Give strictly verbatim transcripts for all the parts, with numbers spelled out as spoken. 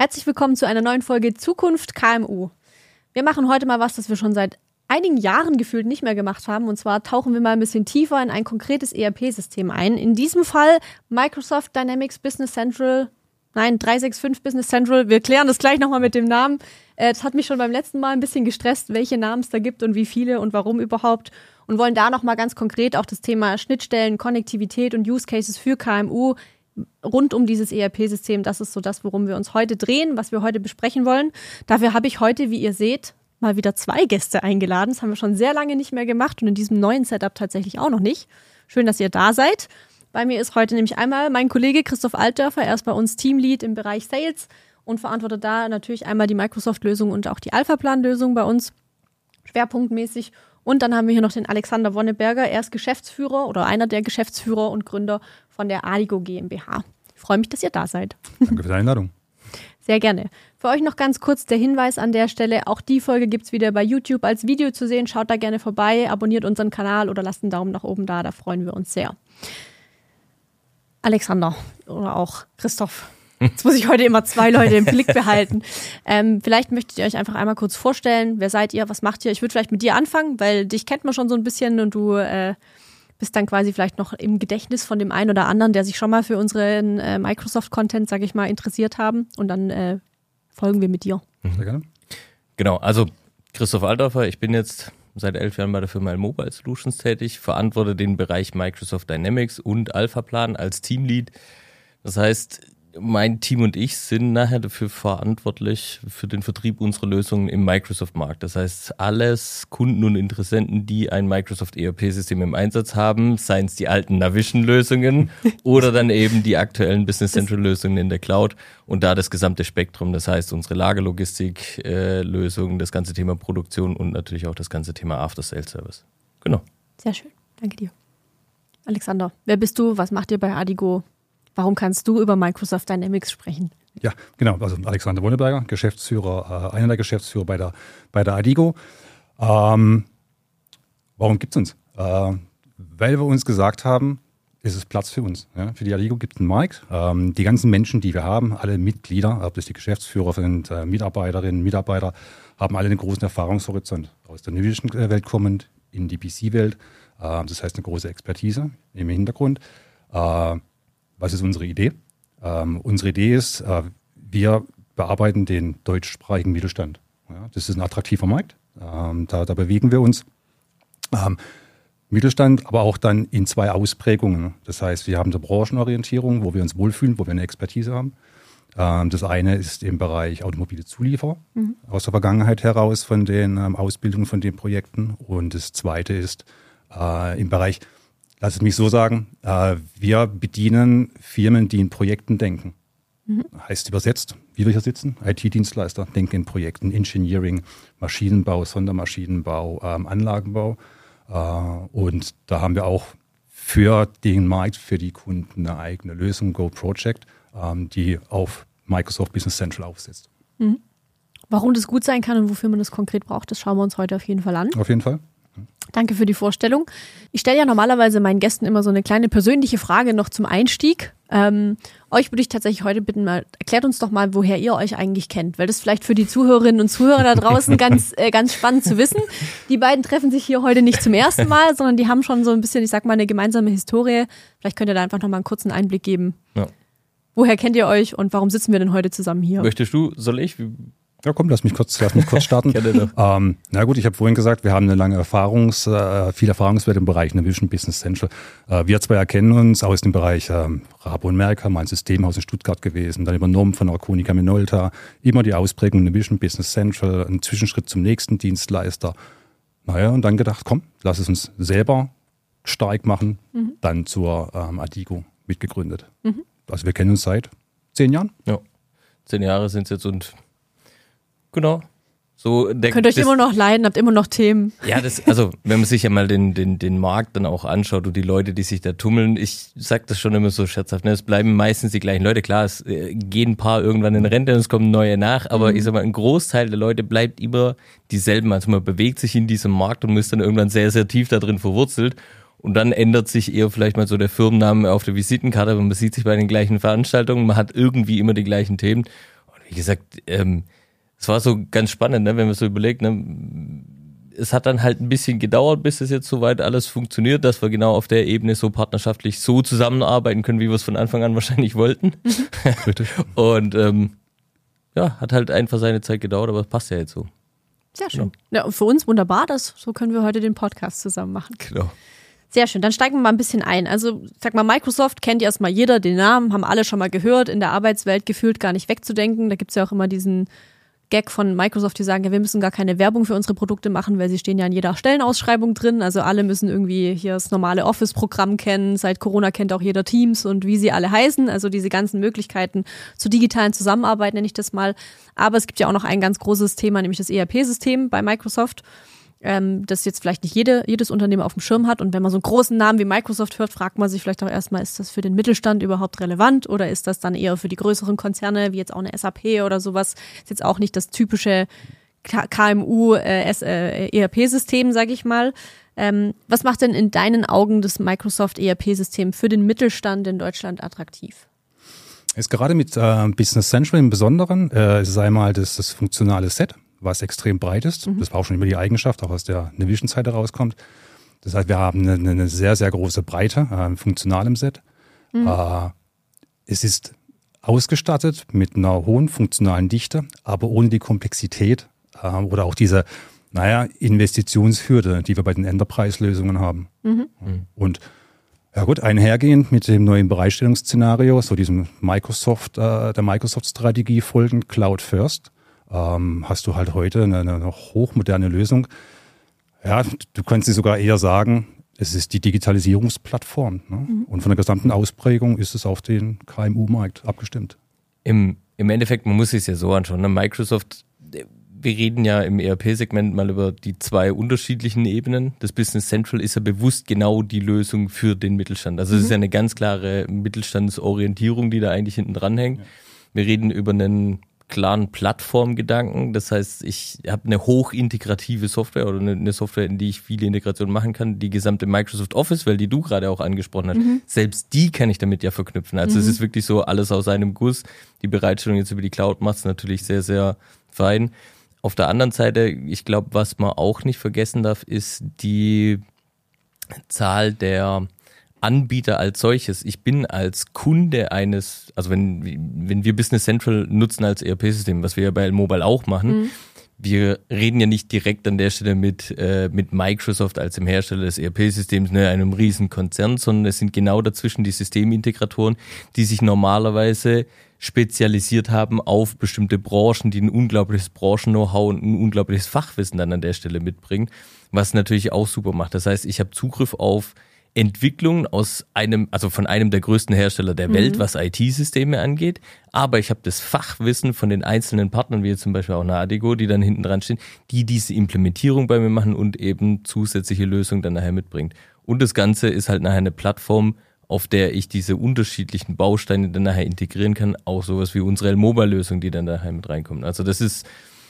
Herzlich willkommen zu einer neuen Folge Zukunft K M U. Wir machen heute mal was, das wir schon seit einigen Jahren gefühlt nicht mehr gemacht haben. Und zwar tauchen wir mal ein bisschen tiefer in ein konkretes E R P-System ein. In diesem Fall Microsoft Dynamics Business Central, nein, drei sechs fünf Business Central. Wir klären das gleich nochmal mit dem Namen. Äh, das hat mich schon beim letzten Mal ein bisschen gestresst, welche Namen es da gibt und wie viele und warum überhaupt. Und wollen da nochmal ganz konkret auch das Thema Schnittstellen, Konnektivität und Use Cases für K M U rund um dieses E R P-System, das ist so das, worum wir uns heute drehen, was wir heute besprechen wollen. Dafür habe ich heute, wie ihr seht, mal wieder zwei Gäste eingeladen. Das haben wir schon sehr lange nicht mehr gemacht und in diesem neuen Setup tatsächlich auch noch nicht. Schön, dass ihr da seid. Bei mir ist heute nämlich einmal mein Kollege Christoph Altdörfer. Er ist bei uns Teamlead im Bereich Sales und verantwortet da natürlich einmal die Microsoft-Lösung und auch die Alphaplan-Lösung bei uns, schwerpunktmäßig. Und dann haben wir hier noch den Alexander Wonneberger. Er ist Geschäftsführer oder einer der Geschäftsführer und Gründer von der Adigo GmbH. Ich freue mich, dass ihr da seid. Danke für die Einladung. Sehr gerne. Für euch noch ganz kurz der Hinweis an der Stelle. Auch die Folge gibt es wieder bei YouTube als Video zu sehen. Schaut da gerne vorbei, abonniert unseren Kanal oder lasst einen Daumen nach oben da. Da freuen wir uns sehr. Alexander oder auch Christoph. Jetzt muss ich heute immer zwei Leute im Blick behalten. Ähm, vielleicht möchtet ihr euch einfach einmal kurz vorstellen. Wer seid ihr? Was macht ihr? Ich würde vielleicht mit dir anfangen, weil dich kennt man schon so ein bisschen und du äh, bist dann quasi vielleicht noch im Gedächtnis von dem einen oder anderen, der sich schon mal für unseren äh, Microsoft-Content, sage ich mal, interessiert haben. Und dann äh, folgen wir mit dir. Sehr gerne. Genau, also Christoph Altdörfer, ich bin jetzt seit elf Jahren bei der Firma Mobile Solutions tätig, verantworte den Bereich Microsoft Dynamics und Alphaplan als Teamlead. Das heißt, mein Team und ich sind nachher dafür verantwortlich für den Vertrieb unserer Lösungen im Microsoft-Markt. Das heißt, alles Kunden und Interessenten, die ein Microsoft E R P-System im Einsatz haben, seien es die alten Navision-Lösungen oder dann eben die aktuellen Business Central-Lösungen in der Cloud und da das gesamte Spektrum. Das heißt, unsere Lagerlogistik-Lösungen, das ganze Thema Produktion und natürlich auch das ganze Thema After-Sales-Service. Genau. Sehr schön. Danke dir. Alexander, wer bist du? Was macht ihr bei Adigo? Warum kannst du über Microsoft Dynamics sprechen? Ja, genau. Also Alexander Wonneberger, Geschäftsführer, äh, einer der Geschäftsführer bei der, bei der Adigo. Ähm, warum gibt es uns? Äh, weil wir uns gesagt haben, ist es Platz für uns. Ja? Für die Adigo gibt es einen Markt. Ähm, die ganzen Menschen, die wir haben, alle Mitglieder, ob das die Geschäftsführer sind, äh, Mitarbeiterinnen, Mitarbeiter, haben alle einen großen Erfahrungshorizont. Aus der Navision-Welt kommend in die P C-Welt. Äh, das heißt eine große Expertise im Hintergrund. Äh, Was ist unsere Idee? Ähm, unsere Idee ist, äh, wir bearbeiten den deutschsprachigen Mittelstand. Ja, das ist ein attraktiver Markt. Ähm, da, da bewegen wir uns. Ähm, Mittelstand, aber auch dann in zwei Ausprägungen. Das heißt, wir haben eine Branchenorientierung, wo wir uns wohlfühlen, wo wir eine Expertise haben. Ähm, das eine ist im Bereich automobile Zulieferer, mhm. aus der Vergangenheit heraus von den ähm, Ausbildungen von den Projekten. Und das zweite ist äh, im Bereich, lass es mich so sagen, äh, wir bedienen Firmen, die in Projekten denken. Mhm. Heißt übersetzt, wie wir hier sitzen, I T-Dienstleister denken in Projekten, Engineering, Maschinenbau, Sondermaschinenbau, ähm, Anlagenbau. Äh, und da haben wir auch für den Markt, für die Kunden eine eigene Lösung, Go Project, ähm, die auf Microsoft Business Central aufsetzt. Mhm. Warum das gut sein kann und wofür man das konkret braucht, das schauen wir uns heute auf jeden Fall an. Auf jeden Fall. Danke für die Vorstellung. Ich stelle ja normalerweise meinen Gästen immer so eine kleine persönliche Frage noch zum Einstieg. Ähm, euch würde ich tatsächlich heute bitten, mal erklärt uns doch mal, woher ihr euch eigentlich kennt, weil das vielleicht für die Zuhörerinnen und Zuhörer da draußen ganz äh, ganz spannend zu wissen. Die beiden treffen sich hier heute nicht zum ersten Mal, sondern die haben schon so ein bisschen, ich sag mal, eine gemeinsame Historie. Vielleicht könnt ihr da einfach noch mal einen kurzen Einblick geben. Ja. Woher kennt ihr euch und warum sitzen wir denn heute zusammen hier? Möchtest du, soll ich? Ja, komm, lass mich kurz, lass mich kurz starten. ähm, na gut, ich habe vorhin gesagt, wir haben eine lange Erfahrungs, äh, viel Erfahrungswert im Bereich Navision Business Central. Äh, wir zwei erkennen uns aus dem Bereich ähm, Rabo und Merker, mein Systemhaus in Stuttgart gewesen, dann übernommen von Arconica Minolta, immer die Ausprägung Navision Business Central, ein Zwischenschritt zum nächsten Dienstleister. Naja, und dann gedacht, komm, lass es uns selber stark machen, mhm. dann zur ähm, Adigo mitgegründet. Mhm. Also wir kennen uns seit zehn Jahren. Ja, zehn Jahre sind es jetzt und genau. So, der, Könnt euch das, immer noch leiden, habt immer noch Themen. Ja, das, also wenn man sich ja mal den, den, den Markt dann auch anschaut und die Leute, die sich da tummeln, ich sag das schon immer so scherzhaft, ne? Es bleiben meistens die gleichen Leute. Klar, es äh, gehen ein paar irgendwann in Rente und es kommen neue nach, aber mhm. ich sag mal, ein Großteil der Leute bleibt immer dieselben. Also man bewegt sich in diesem Markt und ist dann irgendwann sehr, sehr tief da drin verwurzelt. Und dann ändert sich eher vielleicht mal so der Firmenname auf der Visitenkarte, aber man sieht sich bei den gleichen Veranstaltungen, man hat irgendwie immer die gleichen Themen. wie gesagt, ähm, es war so ganz spannend, ne, wenn man so überlegt, ne, es hat dann halt ein bisschen gedauert, bis es jetzt soweit alles funktioniert, dass wir genau auf der Ebene so partnerschaftlich so zusammenarbeiten können, wie wir es von Anfang an wahrscheinlich wollten. Richtig. Und ähm, ja, hat halt einfach seine Zeit gedauert, aber es passt ja jetzt so. Sehr schön. Ja. Ja, und für uns wunderbar, das, so können wir heute den Podcast zusammen machen. Genau. Sehr schön, dann steigen wir mal ein bisschen ein. Also sag mal, Microsoft kennt ja erstmal jeder, den Namen haben alle schon mal gehört, in der Arbeitswelt gefühlt gar nicht wegzudenken. Da gibt es ja auch immer diesen Gag von Microsoft, die sagen, ja, wir müssen gar keine Werbung für unsere Produkte machen, weil sie stehen ja in jeder Stellenausschreibung drin. Also alle müssen irgendwie hier das normale Office-Programm kennen. Seit Corona kennt auch jeder Teams und wie sie alle heißen. Also diese ganzen Möglichkeiten zur digitalen Zusammenarbeit nenne ich das mal. Aber es gibt ja auch noch ein ganz großes Thema, nämlich das E R P-System bei Microsoft, ähm, das jetzt vielleicht nicht jede, jedes Unternehmen auf dem Schirm hat. Und wenn man so einen großen Namen wie Microsoft hört, fragt man sich vielleicht auch erstmal, ist das für den Mittelstand überhaupt relevant oder ist das dann eher für die größeren Konzerne, wie jetzt auch eine S A P oder sowas? Ist jetzt auch nicht das typische K M U-E R P-System, sage ich mal. Ähm, was macht denn in deinen Augen das Microsoft-E R P-System für den Mittelstand in Deutschland attraktiv? Ist gerade mit äh, Business Central im Besonderen, äh, ist einmal das, das funktionale Set, was extrem breit ist. Mhm. Das war auch schon immer die Eigenschaft, auch aus der Navision-Seite rauskommt. Das heißt, wir haben eine, eine sehr, sehr große Breite äh, funktional im Set. Mhm. Äh, es ist ausgestattet mit einer hohen funktionalen Dichte, aber ohne die Komplexität äh, oder auch diese, naja, Investitionshürde, die wir bei den Enterprise-Lösungen haben. Mhm. Und ja gut, einhergehend mit dem neuen Bereitstellungsszenario, so diesem Microsoft, äh, der Microsoft-Strategie folgend Cloud First, ähm, hast du halt heute eine, eine hochmoderne Lösung. Ja, du kannst sie sogar eher sagen, es ist die Digitalisierungsplattform. Ne? Mhm. Und von der gesamten Ausprägung ist es auf den K M U-Markt abgestimmt. Im, im Endeffekt, man muss sich es ja so anschauen. Ne? Microsoft, wir reden ja im E R P-Segment mal über die zwei unterschiedlichen Ebenen. Das Business Central ist ja bewusst genau die Lösung für den Mittelstand. Also es mhm. ist ja eine ganz klare Mittelstandsorientierung, die da eigentlich hinten dran hängt. Ja. Wir reden über einen klaren Plattformgedanken. Das heißt, ich habe eine hochintegrative Software oder eine Software, in die ich viele Integrationen machen kann. Die gesamte Microsoft Office, weil die du gerade auch angesprochen hast, mhm. selbst die kann ich damit ja verknüpfen. Also mhm. es ist wirklich so alles aus einem Guss. Die Bereitstellung jetzt über die Cloud macht es natürlich sehr, sehr fein. Auf der anderen Seite, ich glaube, was man auch nicht vergessen darf, ist die Zahl der Anbieter als solches. Ich bin als Kunde eines, also wenn, wenn wir Business Central nutzen als E R P-System, was wir ja bei L-Mobile auch machen, mhm. wir reden ja nicht direkt an der Stelle mit, äh, mit Microsoft als dem Hersteller des E R P-Systems, ne, einem riesen Konzern, sondern es sind genau dazwischen die Systemintegratoren, die sich normalerweise spezialisiert haben auf bestimmte Branchen, die ein unglaubliches Branchen-Know-how und ein unglaubliches Fachwissen dann an der Stelle mitbringen, was natürlich auch super macht. Das heißt, ich habe Zugriff auf Entwicklung aus einem, also von einem der größten Hersteller der mhm. Welt, was I T-Systeme angeht, aber ich habe das Fachwissen von den einzelnen Partnern, wie jetzt zum Beispiel auch eine Adigo, die dann hinten dran stehen, die diese Implementierung bei mir machen und eben zusätzliche Lösungen dann nachher mitbringt. Und das Ganze ist halt nachher eine Plattform, auf der ich diese unterschiedlichen Bausteine dann nachher integrieren kann, auch sowas wie unsere L-Mobile-Lösung, die dann nachher mit reinkommen. Also das ist,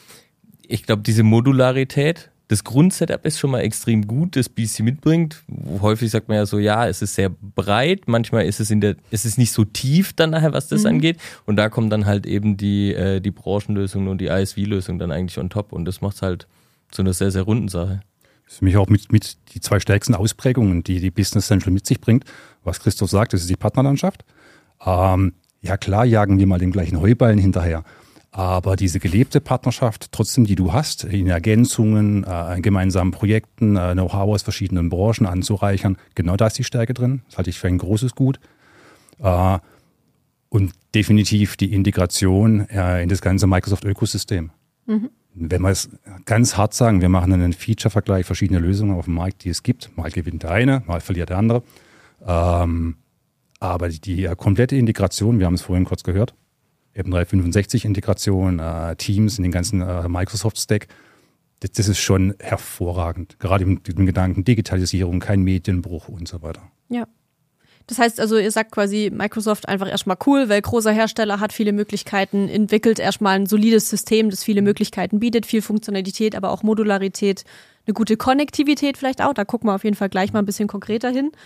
ich glaube, diese Modularität, das Grundsetup ist schon mal extrem gut, das B C mitbringt. Häufig sagt man ja so, ja, es ist sehr breit, manchmal ist es in der, es ist nicht so tief dann nachher, was das mhm. angeht. Und da kommen dann halt eben die, äh, die Branchenlösungen und die I S V-Lösung dann eigentlich on top. Und das macht es halt zu einer sehr, sehr runden Sache. Das ist für mich auch mit, mit die zwei stärksten Ausprägungen, die die Business Central mit sich bringt. Was Christoph sagt, das ist die Partnerlandschaft. Ähm, ja klar, jagen wir mal den gleichen Heuballen hinterher. Aber diese gelebte Partnerschaft, trotzdem, die du hast, in Ergänzungen, äh, in gemeinsamen Projekten, äh, Know-how aus verschiedenen Branchen anzureichern, genau da ist die Stärke drin. Das halte ich für ein großes Gut. Äh, und definitiv die Integration äh, in das ganze Microsoft-Ökosystem. Mhm. Wenn wir es ganz hart sagen, wir machen einen Feature-Vergleich, verschiedene Lösungen auf dem Markt, die es gibt. Mal gewinnt der eine, mal verliert der andere. Ähm, aber die, die komplette Integration, wir haben es vorhin kurz gehört, eben dreihundertfünfundsechzig-Integration, äh, Teams in den ganzen äh, Microsoft-Stack, das, das ist schon hervorragend. Gerade mit dem Gedanken Digitalisierung, kein Medienbruch und so weiter. Ja. Das heißt also, ihr sagt quasi Microsoft einfach erstmal cool, weil großer Hersteller hat viele Möglichkeiten, entwickelt erstmal ein solides System, das viele Möglichkeiten bietet, viel Funktionalität, aber auch Modularität, eine gute Konnektivität vielleicht auch. Da gucken wir auf jeden Fall gleich mal ein bisschen konkreter hin.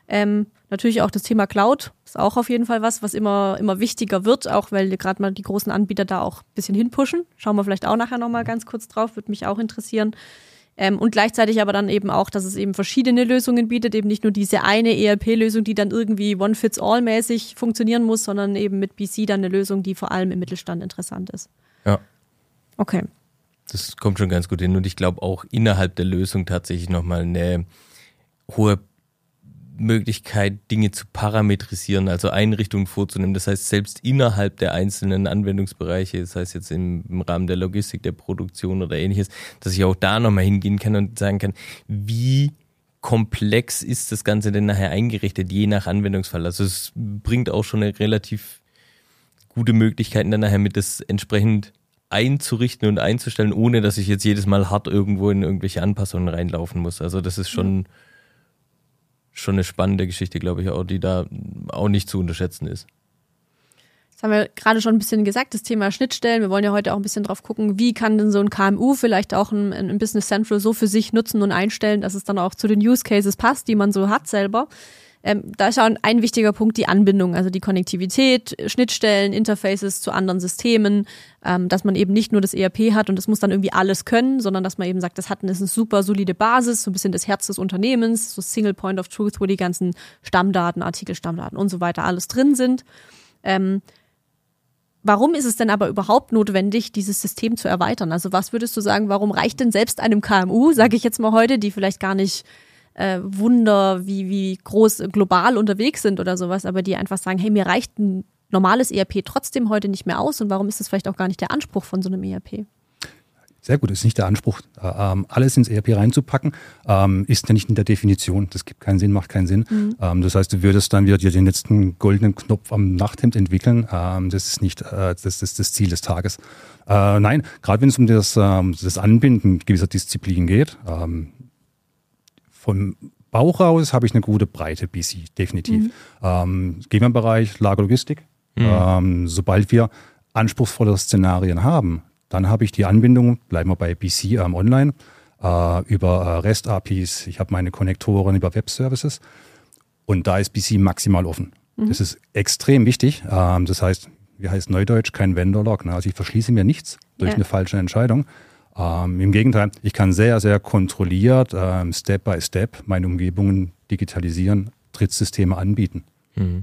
Ähm, natürlich auch das Thema Cloud ist auch auf jeden Fall was, was immer, immer wichtiger wird, auch weil gerade mal die großen Anbieter da auch ein bisschen hinpushen. Schauen wir vielleicht auch nachher nochmal ganz kurz drauf, würde mich auch interessieren. Ähm, und gleichzeitig aber dann eben auch, dass es eben verschiedene Lösungen bietet, eben nicht nur diese eine E R P-Lösung, die dann irgendwie One-Fits-All-mäßig funktionieren muss, sondern eben mit B C dann eine Lösung, die vor allem im Mittelstand interessant ist. Ja. Okay. Das kommt schon ganz gut hin und ich glaube auch innerhalb der Lösung tatsächlich nochmal eine hohe Möglichkeit, Dinge zu parametrisieren, also Einrichtungen vorzunehmen. Das heißt, selbst innerhalb der einzelnen Anwendungsbereiche, das heißt jetzt im, im Rahmen der Logistik, der Produktion oder ähnliches, dass ich auch da nochmal hingehen kann und sagen kann, wie komplex ist das Ganze denn nachher eingerichtet, je nach Anwendungsfall. Also es bringt auch schon eine relativ gute Möglichkeiten, dann nachher mit das entsprechend einzurichten und einzustellen, ohne dass ich jetzt jedes Mal hart irgendwo in irgendwelche Anpassungen reinlaufen muss. Also das ist schon, schon eine spannende Geschichte, glaube ich, auch, die da auch nicht zu unterschätzen ist. Das haben wir gerade schon ein bisschen gesagt, das Thema Schnittstellen. Wir wollen ja heute auch ein bisschen drauf gucken, wie kann denn so ein K M U vielleicht auch ein, ein Business Central so für sich nutzen und einstellen, dass es dann auch zu den Use Cases passt, die man so hat selber. Ähm, da ist auch ein wichtiger Punkt die Anbindung, also die Konnektivität, Schnittstellen, Interfaces zu anderen Systemen, ähm, dass man eben nicht nur das E R P hat und das muss dann irgendwie alles können, sondern dass man eben sagt, das hat eine, eine super solide Basis, so ein bisschen das Herz des Unternehmens, so Single Point of Truth, wo die ganzen Stammdaten, Artikelstammdaten und so weiter alles drin sind. Ähm, Warum ist es denn aber überhaupt notwendig, dieses System zu erweitern? Also was würdest du sagen, warum reicht denn selbst einem K M U, sage ich jetzt mal heute, die vielleicht gar nicht äh, Wunder, wie, wie groß global unterwegs sind oder sowas, aber die einfach sagen, hey, mir reicht ein normales E R P trotzdem heute nicht mehr aus und warum ist das vielleicht auch gar nicht der Anspruch von so einem E R P? Sehr gut, ist nicht der Anspruch, ähm, alles ins E R P reinzupacken, ähm, ist ja nicht in der Definition. Das gibt keinen Sinn, macht keinen Sinn. Mhm. Ähm, das heißt, du würdest dann wieder dir den letzten goldenen Knopf am Nachthemd entwickeln. Ähm, das ist nicht äh, das, das, das Ziel des Tages. Äh, nein, gerade wenn es um das, ähm, das Anbinden gewisser Disziplinen geht, ähm, vom Bauch aus habe ich eine gute Breite B C, definitiv. Mhm. Ähm, gehen wir im Bereich Lagerlogistik. Mhm. Ähm, sobald wir anspruchsvolle Szenarien haben, dann habe ich die Anbindung, bleiben wir bei B C ähm, online, äh, über äh, REST-A P Is, ich habe meine Konnektoren über Web-Services und da ist B C maximal offen. Mhm. Das ist extrem wichtig. Ähm, das heißt, wie heißt Neudeutsch, kein Vendor-Lock. Ne? Also ich verschließe mir nichts durch ja. eine falsche Entscheidung. Ähm, Im Gegenteil, ich kann sehr, sehr kontrolliert, ähm, Step by Step meine Umgebungen digitalisieren, Drittsysteme anbieten. Mhm.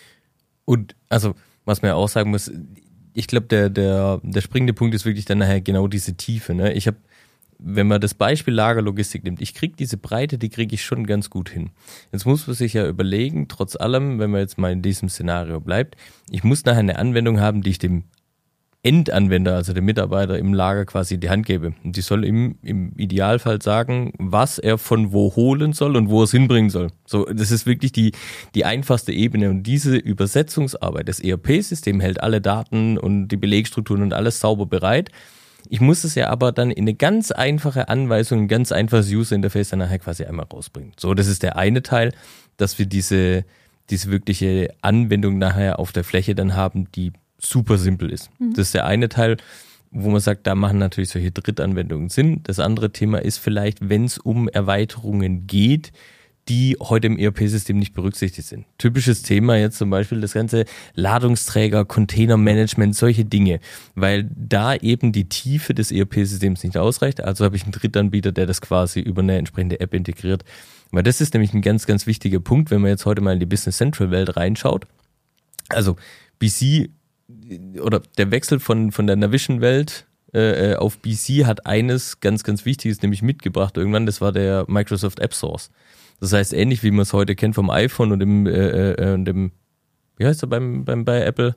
Und also, was man ja auch sagen muss, ich glaube, der, der, der springende Punkt ist wirklich dann nachher genau diese Tiefe. Ne? Ich habe, wenn man das Beispiel Lagerlogistik nimmt, ich kriege diese Breite, die kriege ich schon ganz gut hin. Jetzt muss man sich ja überlegen, trotz allem, wenn man jetzt mal in diesem Szenario bleibt, ich muss nachher eine Anwendung haben, die ich dem Endanwender, also dem Mitarbeiter im Lager quasi in die Hand gebe. Und die soll ihm im Idealfall sagen, was er von wo holen soll und wo er es hinbringen soll. So, das ist wirklich die, die einfachste Ebene. Und diese Übersetzungsarbeit, das E R P-System hält alle Daten und die Belegstrukturen und alles sauber bereit. Ich muss es ja aber dann in eine ganz einfache Anweisung, ein ganz einfaches User-Interface dann nachher quasi einmal rausbringen. So, das ist der eine Teil, dass wir diese, diese wirkliche Anwendung nachher auf der Fläche dann haben, die super simpel ist. Mhm. Das ist der eine Teil, wo man sagt, da machen natürlich solche Drittanwendungen Sinn. Das andere Thema ist vielleicht, wenn es um Erweiterungen geht, die heute im E R P-System nicht berücksichtigt sind. Typisches Thema jetzt zum Beispiel das ganze Ladungsträger, Containermanagement, solche Dinge, weil da eben die Tiefe des E R P-Systems nicht ausreicht. Also habe ich einen Drittanbieter, der das quasi über eine entsprechende App integriert. Weil das ist nämlich ein ganz, ganz wichtiger Punkt, wenn man jetzt heute mal in die Business Central Welt reinschaut. Also B C oder der Wechsel von, von der Navision-Welt äh, auf B C hat eines ganz, ganz Wichtiges nämlich mitgebracht irgendwann, das war der Microsoft App Source. Das heißt, ähnlich wie man es heute kennt vom iPhone und dem, äh, äh, und dem wie heißt er beim, beim, bei Apple?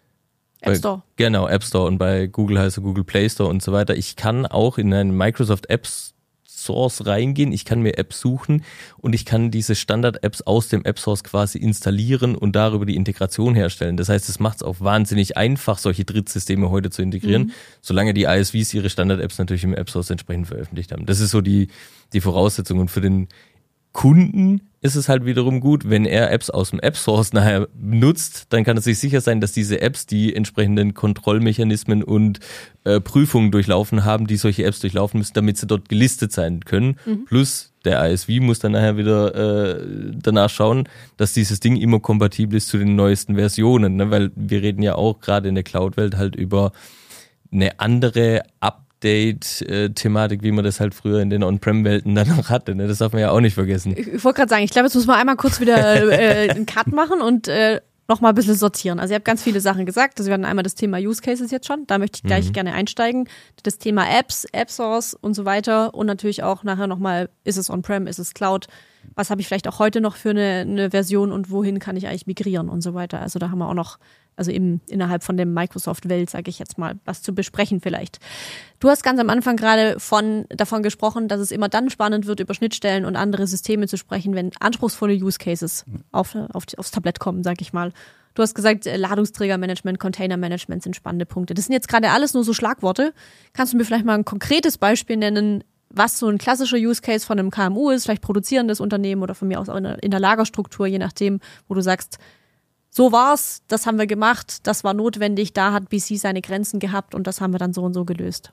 App Store. Bei, genau, App Store und bei Google heißt er Google Play Store und so weiter. Ich kann auch in einen Microsoft App Source reingehen, ich kann mir Apps suchen und ich kann diese Standard-Apps aus dem App Source quasi installieren und darüber die Integration herstellen. Das heißt, es macht es auch wahnsinnig einfach, solche Drittsysteme heute zu integrieren, mhm. solange die I S Vs ihre Standard-Apps natürlich im App Source entsprechend veröffentlicht haben. Das ist so die, die Voraussetzung und für den Kunden ist es halt wiederum gut, wenn er Apps aus dem App Source nachher nutzt, dann kann er sich sicher sein, dass diese Apps die entsprechenden Kontrollmechanismen und äh, Prüfungen durchlaufen haben, die solche Apps durchlaufen müssen, damit sie dort gelistet sein können. Mhm. Plus der I S V muss dann nachher wieder äh, danach schauen, dass dieses Ding immer kompatibel ist zu den neuesten Versionen, ne? Weil wir reden ja auch gerade in der Cloud-Welt halt über eine andere Ab Update-Thematik, wie man das halt früher in den On-Prem-Welten dann noch hatte. Ne? Das darf man ja auch nicht vergessen. Ich, ich wollte gerade sagen, ich glaube, jetzt muss man einmal kurz wieder äh, einen Cut machen und äh, nochmal ein bisschen sortieren. Also ihr habt ganz viele Sachen gesagt. Also wir hatten einmal das Thema Use Cases jetzt schon. Da möchte ich gleich mhm. gerne einsteigen. Das Thema Apps, App Source und so weiter. Und natürlich auch nachher nochmal, ist es On-Prem, ist es Cloud? Was habe ich vielleicht auch heute noch für eine, eine Version und wohin kann ich eigentlich migrieren und so weiter. Also da haben wir auch noch, also im, innerhalb von der Microsoft-Welt, sage ich jetzt mal, was zu besprechen vielleicht. Du hast ganz am Anfang gerade von davon gesprochen, dass es immer dann spannend wird, über Schnittstellen und andere Systeme zu sprechen, wenn anspruchsvolle Use Cases auf, auf, aufs Tablett kommen, sag ich mal. Du hast gesagt, Ladungsträgermanagement, Containermanagement sind spannende Punkte. Das sind jetzt gerade alles nur so Schlagworte. Kannst du mir vielleicht mal ein konkretes Beispiel nennen, was so ein klassischer Use Case von einem K M U ist, vielleicht produzierendes Unternehmen oder von mir aus auch in der, in der Lagerstruktur, je nachdem, wo du sagst, so war's, das haben wir gemacht, das war notwendig, da hat B C seine Grenzen gehabt und das haben wir dann so und so gelöst.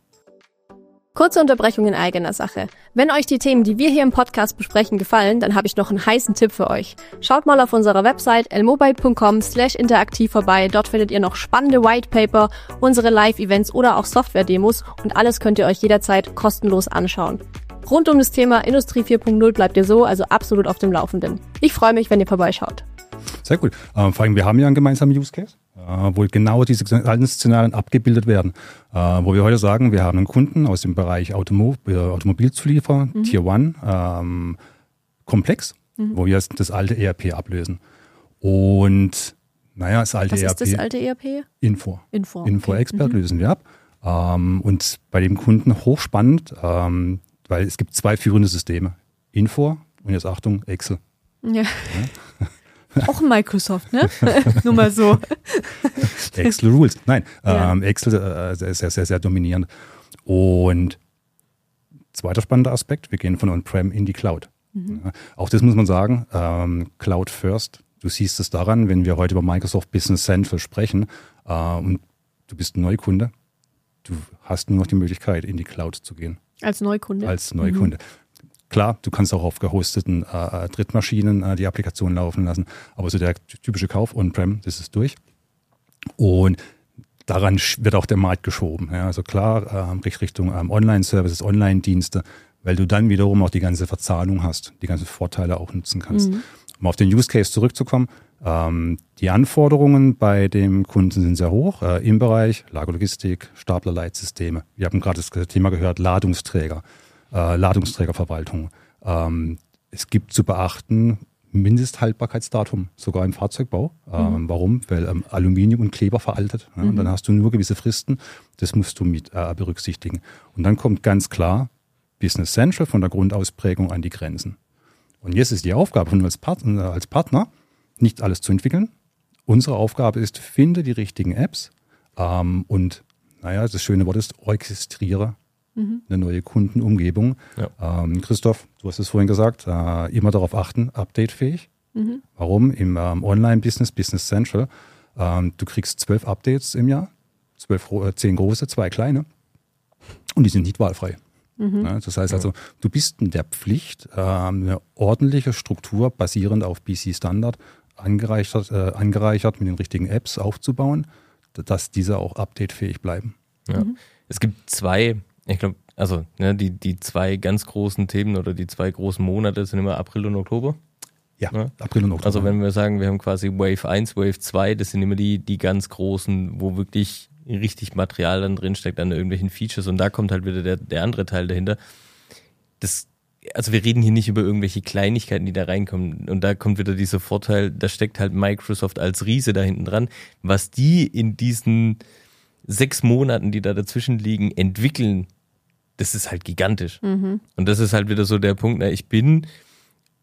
Kurze Unterbrechung in eigener Sache. Wenn euch die Themen, die wir hier im Podcast besprechen, gefallen, dann habe ich noch einen heißen Tipp für euch. Schaut mal auf unserer Website elmobile.com slash interaktiv vorbei. Dort findet ihr noch spannende Whitepaper, unsere Live-Events oder auch Software-Demos und alles könnt ihr euch jederzeit kostenlos anschauen. Rund um das Thema Industrie vier Punkt null bleibt ihr so also absolut auf dem Laufenden. Ich freue mich, wenn ihr vorbeischaut. Sehr gut. Ähm, vor allem, wir haben ja einen gemeinsamen Use Case, äh, wo genau diese alten Szenarien abgebildet werden. Äh, wo wir heute sagen, wir haben einen Kunden aus dem Bereich Automo- äh, Automobilzulieferer, mhm. Tier One, ähm, komplex, mhm. wo wir das alte E R P ablösen. Und naja, das alte Was E R P. Was ist das alte E R P? Info. Info. Info okay. Expert mhm. lösen wir ab. Ähm, und bei dem Kunden hochspannend, ähm, weil es gibt zwei führende Systeme. Info und jetzt Achtung, Excel. Ja. ja. Auch Microsoft, ne? Nur mal so. Excel Rules. Nein, ja. ähm, Excel äh, sehr, sehr, sehr, sehr dominierend. Und zweiter spannender Aspekt, wir gehen von On-Prem in die Cloud. Mhm. Ja, auch das muss man sagen, ähm, Cloud first. Du siehst es daran, wenn wir heute über Microsoft Business Central sprechen äh, und du bist ein Neukunde, du hast nur noch die Möglichkeit, in die Cloud zu gehen. Als Neukunde? Als Neukunde. Mhm. Klar, du kannst auch auf gehosteten äh, Drittmaschinen äh, die Applikation laufen lassen, aber so der typische Kauf On-Prem, das ist durch. Und daran wird auch der Markt geschoben. Ja, also klar, äh, Richtung ähm, Online-Services, Online-Dienste, weil du dann wiederum auch die ganze Verzahnung hast, die ganzen Vorteile auch nutzen kannst. Mhm. Um auf den Use Case zurückzukommen, ähm, die Anforderungen bei dem Kunden sind sehr hoch äh, im Bereich Lagerlogistik, Staplerleitsysteme. Wir haben gerade das Thema gehört, Ladungsträger. Äh, Ladungsträgerverwaltung. Ähm, es gibt zu beachten Mindesthaltbarkeitsdatum, sogar im Fahrzeugbau. Ähm, mhm. Warum? Weil ähm, Aluminium und Kleber veraltet. Ja, mhm. Dann hast du nur gewisse Fristen. Das musst du mit äh, berücksichtigen. Und dann kommt ganz klar Business Central von der Grundausprägung an die Grenzen. Und jetzt ist die Aufgabe von uns als Partner, als Partner nicht alles zu entwickeln. Unsere Aufgabe ist, finde die richtigen Apps ähm, und, naja, das schöne Wort ist, orchestriere Mhm. eine neue Kundenumgebung. Ja. Ähm, Christoph, du hast es vorhin gesagt, äh, immer darauf achten, updatefähig. Mhm. Warum? Im ähm, Online-Business, Business Central, ähm, du kriegst zwölf Updates im Jahr, zwölf, äh, zehn große, zwei kleine und die sind nicht wahlfrei. Mhm. Ja, das heißt also, du bist in der Pflicht, äh, eine ordentliche Struktur basierend auf B C-Standard angereichert, äh, angereichert mit den richtigen Apps aufzubauen, dass diese auch updatefähig bleiben. Ja. Mhm. Es gibt zwei Ich glaube, also ne, die, die zwei ganz großen Themen oder die zwei großen Monate sind immer April und Oktober. Ja, ne? April und Oktober. Also wenn wir sagen, wir haben quasi Wave eins, Wave zwei, das sind immer die, die ganz großen, wo wirklich richtig Material dann drinsteckt an irgendwelchen Features und da kommt halt wieder der, der andere Teil dahinter. Das, also wir reden hier nicht über irgendwelche Kleinigkeiten, die da reinkommen und da kommt wieder dieser Vorteil, da steckt halt Microsoft als Riese da hinten dran, was die in diesen sechs Monaten, die da dazwischen liegen, entwickeln, das ist halt gigantisch. Mhm. Und das ist halt wieder so der Punkt, na, ich bin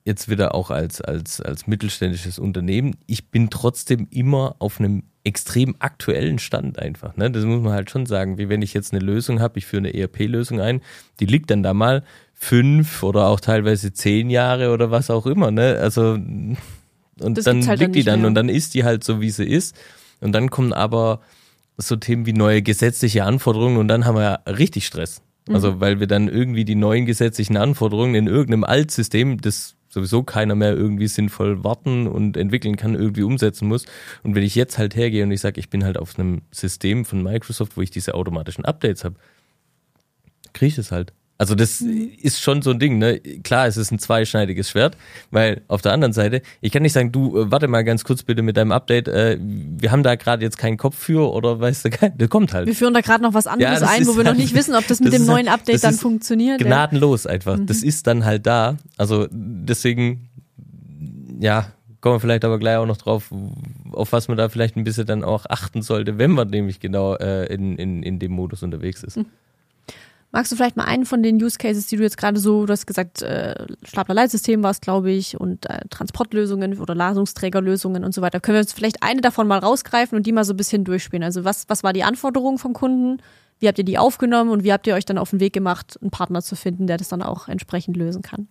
jetzt wieder auch als, als, als mittelständisches Unternehmen, ich bin trotzdem immer auf einem extrem aktuellen Stand einfach. Ne? Das muss man halt schon sagen, wie wenn ich jetzt eine Lösung habe, ich führe eine E R P-Lösung ein, die liegt dann da mal fünf oder auch teilweise zehn Jahre oder was auch immer. Ne? Also und Das dann gibt's halt liegt dann die nicht dann mehr. und dann ist die halt so, wie sie ist. Und dann kommen aber so Themen wie neue gesetzliche Anforderungen und dann haben wir ja richtig Stress. Also weil wir dann irgendwie die neuen gesetzlichen Anforderungen in irgendeinem Altsystem, das sowieso keiner mehr irgendwie sinnvoll warten und entwickeln kann, irgendwie umsetzen muss. Und wenn ich jetzt halt hergehe und ich sage, ich bin halt auf einem System von Microsoft, wo ich diese automatischen Updates habe, kriege ich das halt. Also das ist schon so ein Ding, ne? Klar, es ist ein zweischneidiges Schwert, weil auf der anderen Seite, ich kann nicht sagen, du, äh, warte mal ganz kurz bitte mit deinem Update, äh, wir haben da gerade jetzt keinen Kopf für oder weißt du, kein, das kommt halt. Wir führen da gerade noch was anderes Ja, das ein, wo ist wir noch halt- nicht wissen, ob das mit das dem ist neuen halt- Update das dann ist funktioniert. Ja. Gnadenlos einfach. Das ist dann halt da. Also deswegen, ja, kommen wir vielleicht aber gleich auch noch drauf, auf was man da vielleicht ein bisschen dann auch achten sollte, wenn man nämlich genau äh, in, in, in dem Modus unterwegs ist. Magst du vielleicht mal einen von den Use Cases, die du jetzt gerade so, du hast gesagt, äh, Stapler-Leitsystem war es, glaube ich, und äh, Transportlösungen oder Ladungsträgerlösungen und so weiter. Können wir uns vielleicht eine davon mal rausgreifen und die mal so ein bisschen durchspielen? Also was, was war die Anforderung vom Kunden? Wie habt ihr die aufgenommen und wie habt ihr euch dann auf den Weg gemacht, einen Partner zu finden, der das dann auch entsprechend lösen kann?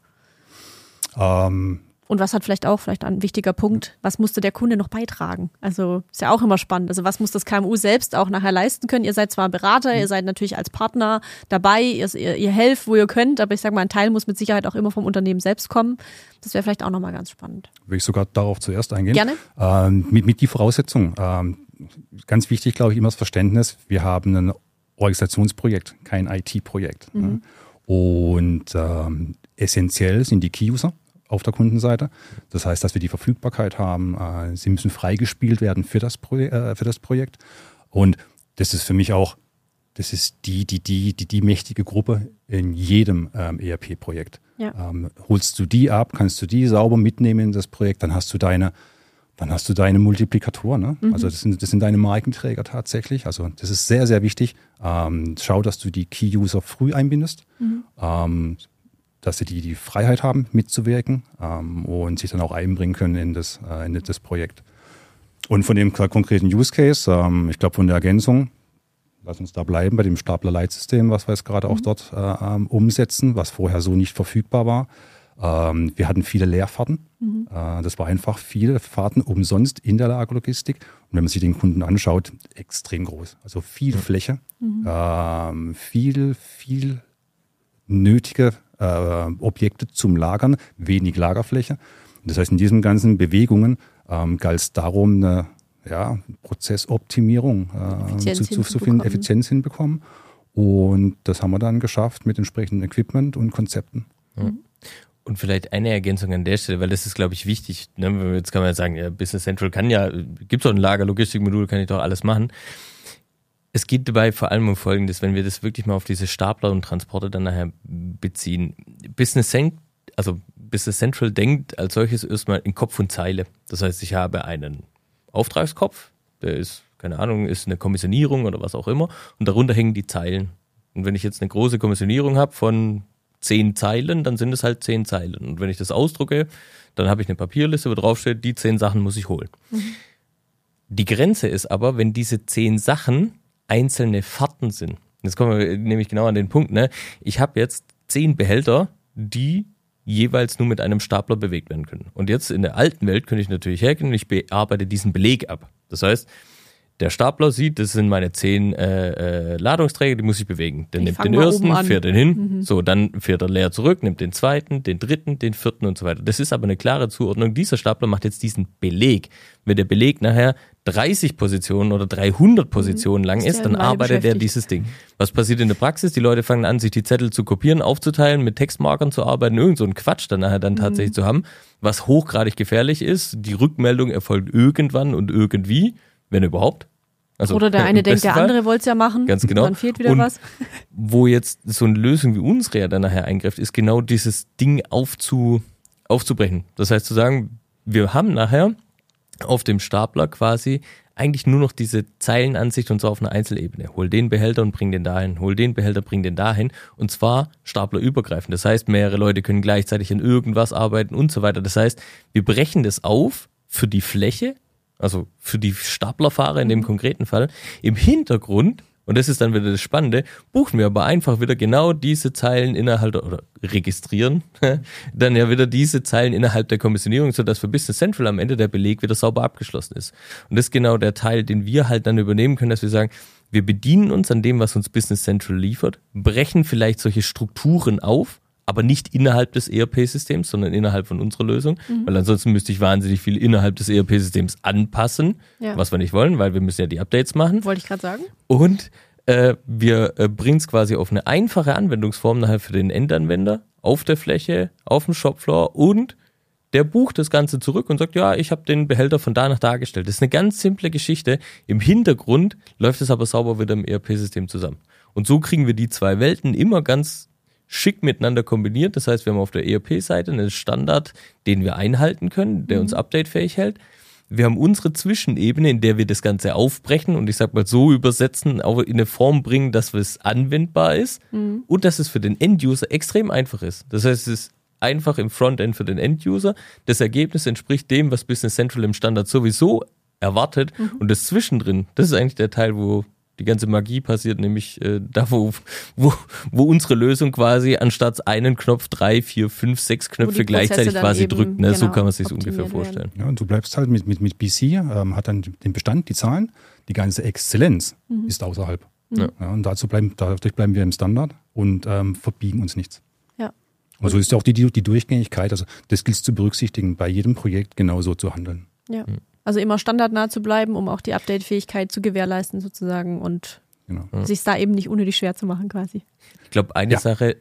Ähm, Und was hat vielleicht auch, vielleicht ein wichtiger Punkt, was musste der Kunde noch beitragen? Also ist ja auch immer spannend. Also was muss das K M U selbst auch nachher leisten können? Ihr seid zwar Berater, ihr seid natürlich als Partner dabei, ihr, ihr, ihr helft, wo ihr könnt, aber ich sage mal, ein Teil muss mit Sicherheit auch immer vom Unternehmen selbst kommen. Das wäre vielleicht auch nochmal ganz spannend. will ich sogar darauf zuerst eingehen. Gerne. Ähm, mit, mit die Voraussetzung. Ähm, ganz wichtig, glaube ich, immer das Verständnis, wir haben ein Organisationsprojekt, kein I T-Projekt. Mhm. Ne? Und ähm, essentiell sind die Key-User auf der Kundenseite. Das heißt, dass wir die Verfügbarkeit haben. Äh, sie müssen freigespielt werden für das, Pro äh, für das Projekt. Und das ist für mich auch, das ist die, die, die, die, die mächtige Gruppe in jedem ähm, E R P-Projekt. Ja. Ähm, holst du die ab, kannst du die sauber mitnehmen in das Projekt, dann hast du deine, dann hast du deine Multiplikatoren. Ne? Mhm. Also das sind, das sind deine Markenträger tatsächlich. Also das ist sehr, sehr wichtig. Ähm, schau, dass du die Key-User früh einbindest. Mhm. Ähm, dass sie die, die Freiheit haben, mitzuwirken ähm, und sich dann auch einbringen können in das, äh, in das Projekt. Und von dem konkreten Use Case, ähm, ich glaube von der Ergänzung, lass uns da bleiben, bei dem Stapler-Leitsystem, was wir jetzt gerade mhm. auch dort äh, ähm, umsetzen, was vorher so nicht verfügbar war. Ähm, wir hatten viele Leerfahrten. Mhm. Äh, das war einfach viele Fahrten umsonst in der Lagerlogistik. Und wenn man sich den Kunden anschaut, extrem groß. Also viel mhm. Fläche, mhm. ähm, viel, viel nötige äh, Objekte zum Lagern, wenig Lagerfläche. Das heißt, in diesen ganzen Bewegungen ähm, galt es darum, eine ja, Prozessoptimierung äh, zu, zu, zu finden, Effizienz hinbekommen. Und das haben wir dann geschafft mit entsprechendem Equipment und Konzepten. Ja. Und vielleicht eine Ergänzung an der Stelle, weil das ist, glaube ich, wichtig. Ne? Jetzt kann man ja sagen, ja, Business Central kann ja, gibt doch ein Lagerlogistikmodul, kann ich doch alles machen. Es geht dabei vor allem um Folgendes, wenn wir das wirklich mal auf diese Stapler und Transporte dann nachher beziehen. Business Central, also Business Central denkt als solches erstmal in Kopf und Zeile. Das heißt, ich habe einen Auftragskopf, der ist, keine Ahnung, ist eine Kommissionierung oder was auch immer und darunter hängen die Zeilen. Und wenn ich jetzt eine große Kommissionierung habe von zehn Zeilen, dann sind es halt zehn Zeilen. Und wenn ich das ausdrucke, dann habe ich eine Papierliste, wo drauf steht, die zehn Sachen muss ich holen. Mhm. Die Grenze ist aber, wenn diese zehn Sachen einzelne Fahrten sind. Jetzt kommen wir nämlich genau an den Punkt, ne? Ich habe jetzt zehn Behälter, die jeweils nur mit einem Stapler bewegt werden können. Und jetzt in der alten Welt könnte ich natürlich hergehen und ich bearbeite diesen Beleg ab. Das heißt, der Stapler sieht, das sind meine zehn äh, äh, Ladungsträger, die muss ich bewegen. Der Ich nimmt den ersten, fährt den hin, mhm. so, dann fährt er leer zurück, nimmt den zweiten, den dritten, den vierten und so weiter. Das ist aber eine klare Zuordnung. Dieser Stapler macht jetzt diesen Beleg. Wenn der Beleg nachher dreißig Positionen oder dreihundert Positionen mhm. lang ist, dann arbeitet er dieses Ding. Was passiert in der Praxis? Die Leute fangen an, sich die Zettel zu kopieren, aufzuteilen, mit Textmarkern zu arbeiten, irgend so einen Quatsch dann nachher dann mhm. tatsächlich zu haben, was hochgradig gefährlich ist. Die Rückmeldung erfolgt irgendwann und irgendwie, wenn überhaupt. Also, oder der eine denkt, der Fall. andere wollte es ja machen. Ganz genau. Dann fehlt wieder und was. Wo jetzt so eine Lösung wie unsere ja dann nachher eingreift, ist genau dieses Ding aufzu, aufzubrechen. Das heißt zu sagen, wir haben nachher auf dem Stapler quasi eigentlich nur noch diese Zeilenansicht und so auf einer Einzelebene. Hol den Behälter und bring den dahin, hol den Behälter, bring den dahin. Und zwar staplerübergreifend. Das heißt, mehrere Leute können gleichzeitig an irgendwas arbeiten und so weiter. Das heißt, wir brechen das auf für die Fläche, also für die Staplerfahrer in dem konkreten Fall. Im Hintergrund, und das ist dann wieder das Spannende, buchen wir aber einfach wieder genau diese Zeilen innerhalb, oder registrieren, dann ja wieder diese Zeilen innerhalb der Kommissionierung, sodass für Business Central am Ende der Beleg wieder sauber abgeschlossen ist. Und das ist genau der Teil, den wir halt dann übernehmen können, dass wir sagen, wir bedienen uns an dem, was uns Business Central liefert, brechen vielleicht solche Strukturen auf, aber nicht innerhalb des E R P-Systems, sondern innerhalb von unserer Lösung, mhm. weil ansonsten müsste ich wahnsinnig viel innerhalb des E R P-Systems anpassen, ja. was wir nicht wollen, weil wir müssen ja die Updates machen. Wollte ich gerade sagen. Und äh, wir äh, bringen es quasi auf eine einfache Anwendungsform nachher für den Endanwender, auf der Fläche, auf dem Shopfloor, und der bucht das Ganze zurück und sagt, ja, ich habe den Behälter von da nach da gestellt. Das ist eine ganz simple Geschichte. Im Hintergrund läuft es aber sauber wieder im E R P-System zusammen. Und so kriegen wir die zwei Welten immer ganz schick miteinander kombiniert. Das heißt, wir haben auf der E R P-Seite einen Standard, den wir einhalten können, der mhm. uns updatefähig hält. Wir haben unsere Zwischenebene, in der wir das Ganze aufbrechen und ich sag mal so übersetzen, auch in eine Form bringen, dass es anwendbar ist mhm. und dass es für den End-User extrem einfach ist. Das heißt, es ist einfach im Frontend für den End-User. Das Ergebnis entspricht dem, was Business Central im Standard sowieso erwartet. Mhm. Und das Zwischendrin, das ist eigentlich der Teil, wo die ganze Magie passiert, nämlich äh, da, wo, wo, wo unsere Lösung quasi anstatt einen Knopf drei, vier, fünf, sechs Knöpfe gleichzeitig quasi drückt. Ne? Genau, so kann man sich ungefähr vorstellen. Ja, und du bleibst halt mit, mit, mit B C, ähm, hat dann den Bestand, die Zahlen, die ganze Exzellenz mhm. ist außerhalb. Mhm. Ja, und dazu bleiben, dadurch bleiben wir im Standard und ähm, verbiegen uns nichts. Ja. Und so ist ja auch die, die, die Durchgängigkeit, also das gilt zu berücksichtigen, bei jedem Projekt genauso zu handeln. Ja. Mhm. Also immer standardnah zu bleiben, um auch die Update-Fähigkeit zu gewährleisten sozusagen und genau. sich da eben nicht unnötig schwer zu machen quasi. Ich glaube, eine ja. Sache,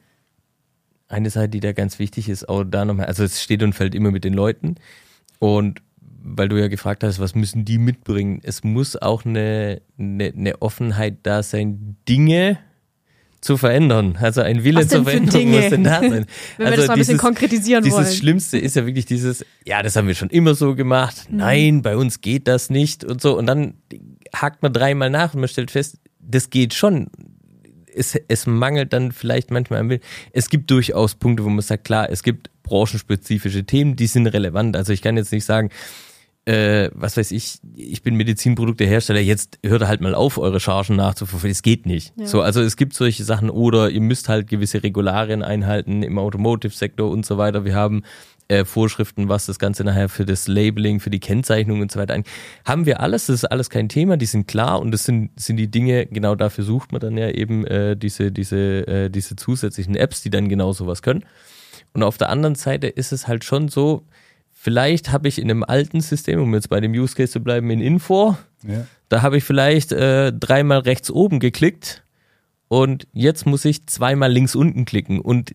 eine Sache, die da ganz wichtig ist, auch da nochmal, also es steht und fällt immer mit den Leuten, und weil du ja gefragt hast, was müssen die mitbringen, es muss auch eine, eine, eine Offenheit da sein, Dinge zu verändern. Also ein Wille zur Veränderung muss denn da sein. Wenn wir also das mal ein bisschen konkretisieren dieses wollen. Dieses Schlimmste ist ja wirklich dieses, ja, das haben wir schon immer so gemacht, mhm. nein, bei uns geht das nicht und so. Und dann hakt man dreimal nach und man stellt fest, das geht schon. Es, es mangelt dann vielleicht manchmal am Willen. Es gibt durchaus Punkte, wo man sagt, klar, es gibt branchenspezifische Themen, die sind relevant. Also ich kann jetzt nicht sagen, Äh, was weiß ich, ich bin Medizinproduktehersteller, jetzt hört halt mal auf, eure Chargen nachzuverfolgen. Das geht nicht. Ja. So, also es gibt solche Sachen, oder ihr müsst halt gewisse Regularien einhalten im Automotive-Sektor und so weiter. Wir haben äh, Vorschriften, was das Ganze nachher für das Labeling, für die Kennzeichnung und so weiter angeht. Haben wir alles, das ist alles kein Thema, die sind klar, und das sind, sind die Dinge, genau dafür sucht man dann ja eben äh, diese, diese, äh, diese zusätzlichen Apps, die dann genau sowas können. Und auf der anderen Seite ist es halt schon so, vielleicht habe ich in einem alten System, um jetzt bei dem Use Case zu bleiben, in Infor, ja. da habe ich vielleicht äh, dreimal rechts oben geklickt und jetzt muss ich zweimal links unten klicken. Und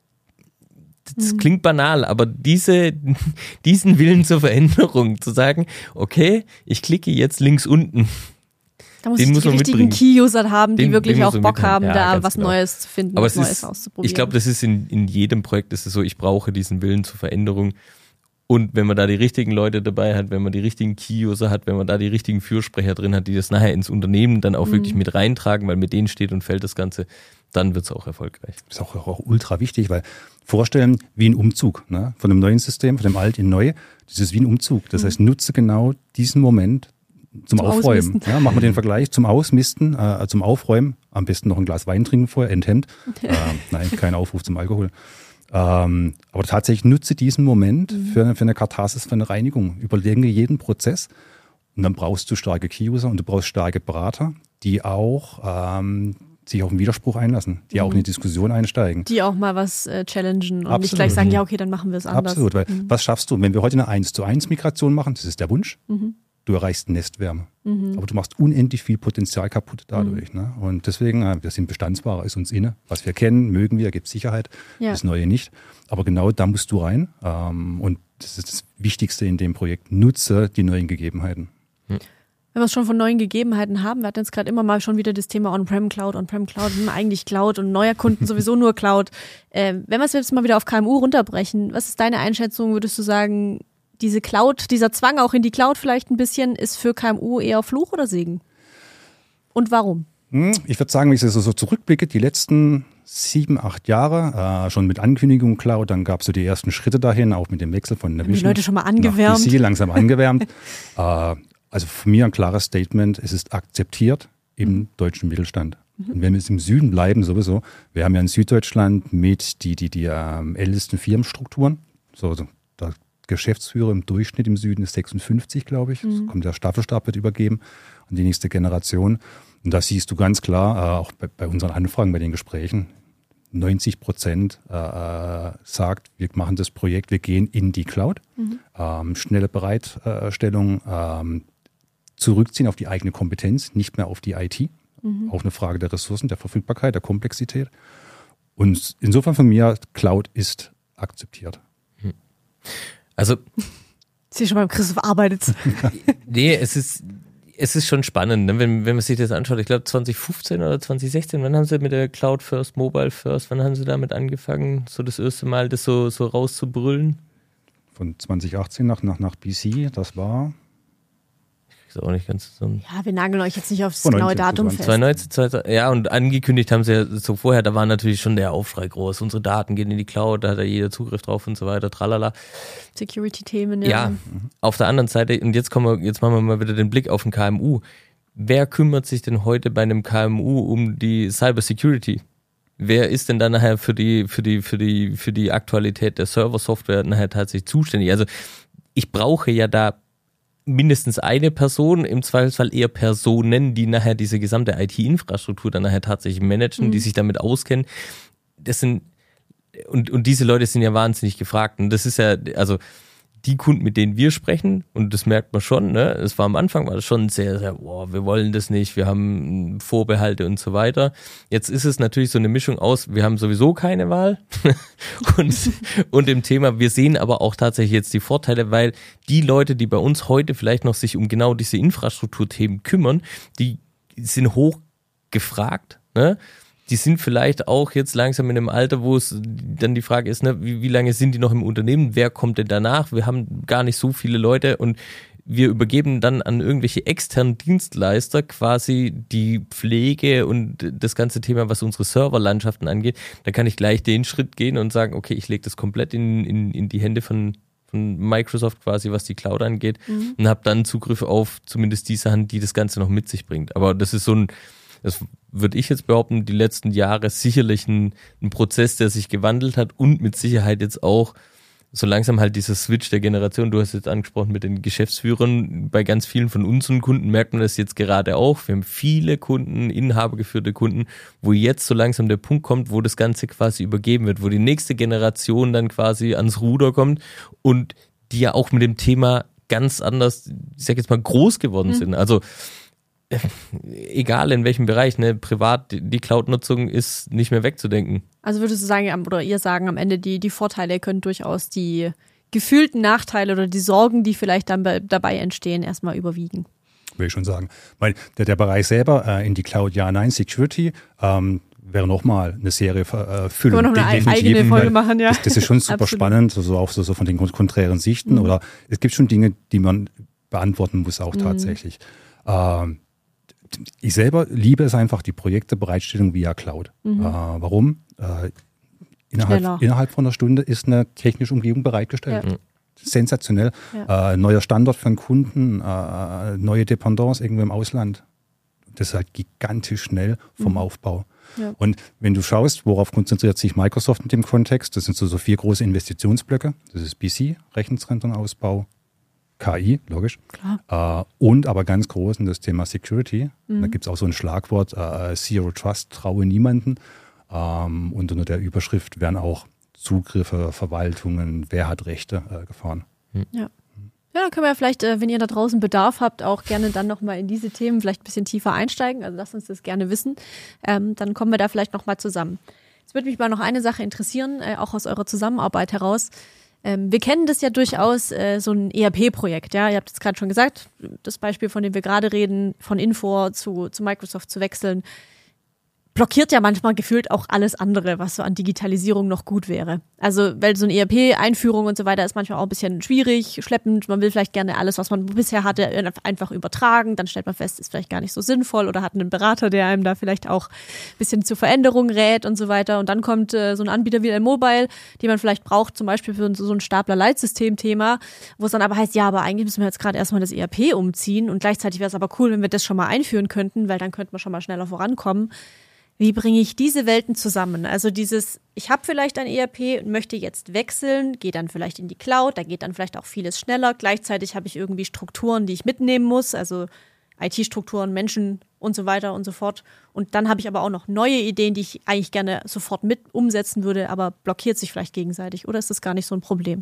das mhm. klingt banal, aber diese, diesen Willen zur Veränderung, zu sagen, okay, ich klicke jetzt links unten. Da muss den ich die richtigen Key-User haben, die den, wirklich den auch Bock haben, ja, da was genau. Neues zu finden, aber was Neues ist, auszuprobieren. Ich glaube, das ist in, in jedem Projekt ist es so, ich brauche diesen Willen zur Veränderung. Und wenn man da die richtigen Leute dabei hat, wenn man die richtigen Key-User hat, wenn man da die richtigen Fürsprecher drin hat, die das nachher ins Unternehmen dann auch mhm. wirklich mit reintragen, weil mit denen steht und fällt das Ganze, dann wird es auch erfolgreich. Das ist auch, auch ultra wichtig, weil vorstellen wie ein Umzug, ne? Von einem neuen System, von dem alt in neu, das ist wie ein Umzug. Das mhm. heißt, nutze genau diesen Moment zum, zum Aufräumen. Ja, machen wir den Vergleich zum Ausmisten, äh, zum Aufräumen, am besten noch ein Glas Wein trinken vorher, enthemmt. äh, nein, kein Aufruf zum Alkohol. Ähm, aber tatsächlich nutze diesen Moment mhm. für, eine, für eine Katharsis, für eine Reinigung. Überlege jeden Prozess, und dann brauchst du starke Key-User und du brauchst starke Berater, die auch ähm, sich auf einen Widerspruch einlassen, die mhm. auch in die Diskussion einsteigen. Die auch mal was äh, challengen und Absolut. Nicht gleich sagen, ja okay, dann machen wir es anders. Absolut, weil mhm. was schaffst du, wenn wir heute eine eins zu eins Migration machen, das ist der Wunsch, mhm. du erreichst Nestwärme. Mhm. Aber du machst unendlich viel Potenzial kaputt dadurch. Mhm. Ne? Und deswegen, äh, wir sind Bestandsware, ist uns inne. Was wir kennen, mögen wir, gibt Sicherheit, ja. das Neue nicht. Aber genau da musst du rein. Ähm, und das ist das Wichtigste in dem Projekt. Nutze die neuen Gegebenheiten. Mhm. Wenn wir es schon von neuen Gegebenheiten haben, wir hatten jetzt gerade immer mal schon wieder das Thema On-Prem-Cloud, On-Prem-Cloud, eigentlich Cloud und neuer Kunden sowieso nur Cloud. Äh, wenn wir es jetzt mal wieder auf K M U runterbrechen, was ist deine Einschätzung? Würdest du sagen, diese Cloud, dieser Zwang auch in die Cloud vielleicht ein bisschen, ist für K M U eher Fluch oder Segen? Und warum? Ich würde sagen, wenn ich so, so zurückblicke, die letzten sieben, acht Jahre, äh, schon mit Ankündigung Cloud, dann gab es so die ersten Schritte dahin, auch mit dem Wechsel von Navision. Die Leute schon mal angewärmt. Nach P C, langsam angewärmt. äh, also von mir ein klares Statement, es ist akzeptiert im mhm. deutschen Mittelstand. Mhm. Und wenn wir jetzt im Süden bleiben sowieso, wir haben ja in Süddeutschland mit die, die, die ähm, ältesten Firmenstrukturen, so, so der Geschäftsführer im Durchschnitt im Süden ist sechsundfünfzig, glaube ich. Mhm. Kommt der Staffelstab, wird übergeben an die nächste Generation. Und da siehst du ganz klar, äh, auch bei, bei unseren Anfragen, bei den Gesprächen, neunzig Prozent äh, sagt, wir machen das Projekt, wir gehen in die Cloud. Mhm. Ähm, schnelle Bereitstellung, ähm, zurückziehen auf die eigene Kompetenz, nicht mehr auf die I T. Mhm. Auch eine Frage der Ressourcen, der Verfügbarkeit, der Komplexität. Und insofern von mir, Cloud ist akzeptiert. Also, Sie schon beim Christoph arbeitet. Nee, es ist... Es ist schon spannend, ne? wenn, wenn man sich das anschaut. Ich glaube zwanzig fünfzehn oder zwanzig sechzehn, wann haben sie mit der Cloud First, Mobile First, wann haben sie damit angefangen, so das erste Mal das so, so rauszubrüllen? Von zwanzig achtzehn nach, nach, nach B C, das war... Ich krieg's auch nicht ganz zusammen. Ja, wir nageln euch jetzt nicht aufs neunzehn, genaue Datum fest. zwanzig neunzehn, zwanzig, ja, und angekündigt haben sie ja so vorher, da war natürlich schon der Aufschrei groß. Unsere Daten gehen in die Cloud, da hat ja jeder Zugriff drauf und so weiter, tralala. Security-Themen, ja. Ja, auf der anderen Seite, und jetzt kommen wir, jetzt machen wir mal wieder den Blick auf den K M U. Wer kümmert sich denn heute bei einem K M U um die Cybersecurity? Wer ist denn dann nachher für die, für die, für die, für die Aktualität der Server-Software nachher tatsächlich zuständig? Also ich brauche ja da mindestens eine Person, im Zweifelsfall eher Personen, die nachher diese gesamte I T-Infrastruktur dann nachher tatsächlich managen, mhm. die sich damit auskennen. Das sind, und, und diese Leute sind ja wahnsinnig gefragt. Und das ist ja, also die Kunden, mit denen wir sprechen, und das merkt man schon, ne, es war am Anfang, war das schon sehr, sehr, boah, wir wollen das nicht, wir haben Vorbehalte und so weiter. Jetzt ist es natürlich so eine Mischung aus, wir haben sowieso keine Wahl und, und im Thema, wir sehen aber auch tatsächlich jetzt die Vorteile, weil die Leute, die bei uns heute vielleicht noch sich um genau diese Infrastrukturthemen kümmern, die sind hoch gefragt, ne? Die sind vielleicht auch jetzt langsam in einem Alter, wo es dann die Frage ist, ne, wie, wie lange sind die noch im Unternehmen? Wer kommt denn danach? Wir haben gar nicht so viele Leute und wir übergeben dann an irgendwelche externen Dienstleister quasi die Pflege und das ganze Thema, was unsere Serverlandschaften angeht. Da kann ich gleich den Schritt gehen und sagen, okay, ich lege das komplett in, in, in die Hände von, von Microsoft quasi, was die Cloud angeht, mhm. und habe dann Zugriff auf zumindest die Sachen, die das Ganze noch mit sich bringt. Aber das ist so ein, das würde ich jetzt behaupten, die letzten Jahre sicherlich ein, ein Prozess, der sich gewandelt hat und mit Sicherheit jetzt auch so langsam halt dieser Switch der Generation, du hast jetzt angesprochen mit den Geschäftsführern, bei ganz vielen von unseren Kunden merkt man das jetzt gerade auch. Wir haben viele Kunden, inhabergeführte Kunden, wo jetzt so langsam der Punkt kommt, wo das Ganze quasi übergeben wird, wo die nächste Generation dann quasi ans Ruder kommt und die ja auch mit dem Thema ganz anders, ich sag jetzt mal, groß geworden mhm. sind. Also egal in welchem Bereich, ne, privat, die Cloud-Nutzung ist nicht mehr wegzudenken. Also würdest du sagen, oder ihr sagen am Ende, die, die Vorteile können durchaus die gefühlten Nachteile oder die Sorgen, die vielleicht dann bei, dabei entstehen, erstmal überwiegen? Würde ich schon sagen. Weil der, der Bereich selber äh, in die Cloud, ja, nein, Security, ähm, wäre nochmal eine Serie äh, Füllung. Können wir noch eine definitiv, eigene Folge machen, ja. Das, das ist schon super Absolut. Spannend, so also auch so, so von den konträren Sichten. Mhm. Oder es gibt schon Dinge, die man beantworten muss auch mhm. tatsächlich. Ähm, Ich selber liebe es einfach, die Projekte Bereitstellung via Cloud. Mhm. Äh, warum? Äh, innerhalb, innerhalb von einer Stunde ist eine technische Umgebung bereitgestellt. Ja. Sensationell. Ja. Äh, neuer Standort für einen Kunden, äh, neue Dependance irgendwo im Ausland. Das ist halt gigantisch schnell vom mhm. Aufbau. Ja. Und wenn du schaust, worauf konzentriert sich Microsoft in dem Kontext, das sind so, so vier große Investitionsblöcke. Das ist B C, Rechenzentrenausbau, K I, logisch. Klar. Äh, und aber ganz groß in das Thema Security. Mhm. Da gibt es auch so ein Schlagwort, äh, Zero Trust, traue niemanden. Ähm, und unter der Überschrift werden auch Zugriffe, Verwaltungen, wer hat Rechte äh, gefahren. Mhm. Ja. Ja, dann können wir ja vielleicht, äh, wenn ihr da draußen Bedarf habt, auch gerne dann nochmal in diese Themen vielleicht ein bisschen tiefer einsteigen. Also lasst uns das gerne wissen. Ähm, dann kommen wir da vielleicht nochmal zusammen. Jetzt würde mich mal noch eine Sache interessieren, äh, auch aus eurer Zusammenarbeit heraus. Wir kennen das ja durchaus, äh, so ein E R P-Projekt, ja. Ihr habt es gerade schon gesagt, das Beispiel, von dem wir gerade reden, von Infor zu, zu Microsoft zu wechseln. blockiert ja manchmal gefühlt auch alles andere, was so an Digitalisierung noch gut wäre. Also, weil so eine E R P-Einführung und so weiter ist manchmal auch ein bisschen schwierig, schleppend. Man will vielleicht gerne alles, was man bisher hatte, einfach übertragen. Dann stellt man fest, ist vielleicht gar nicht so sinnvoll oder hat einen Berater, der einem da vielleicht auch ein bisschen zur Veränderung rät und so weiter. Und dann kommt äh, so ein Anbieter wie L-Mobile, die man vielleicht braucht, zum Beispiel für so ein Stapler-Leitsystem-Thema, wo es dann aber heißt, ja, aber eigentlich müssen wir jetzt gerade erstmal das E R P umziehen und gleichzeitig wäre es aber cool, wenn wir das schon mal einführen könnten, weil dann könnten wir schon mal schneller vorankommen. Wie bringe ich diese Welten zusammen? Also dieses, ich habe vielleicht ein E R P und möchte jetzt wechseln, gehe dann vielleicht in die Cloud, da geht dann vielleicht auch vieles schneller. Gleichzeitig habe ich irgendwie Strukturen, die ich mitnehmen muss, also I T-Strukturen, Menschen und so weiter und so fort. Und dann habe ich aber auch noch neue Ideen, die ich eigentlich gerne sofort mit umsetzen würde, aber blockiert sich vielleicht gegenseitig. Oder ist das gar nicht so ein Problem?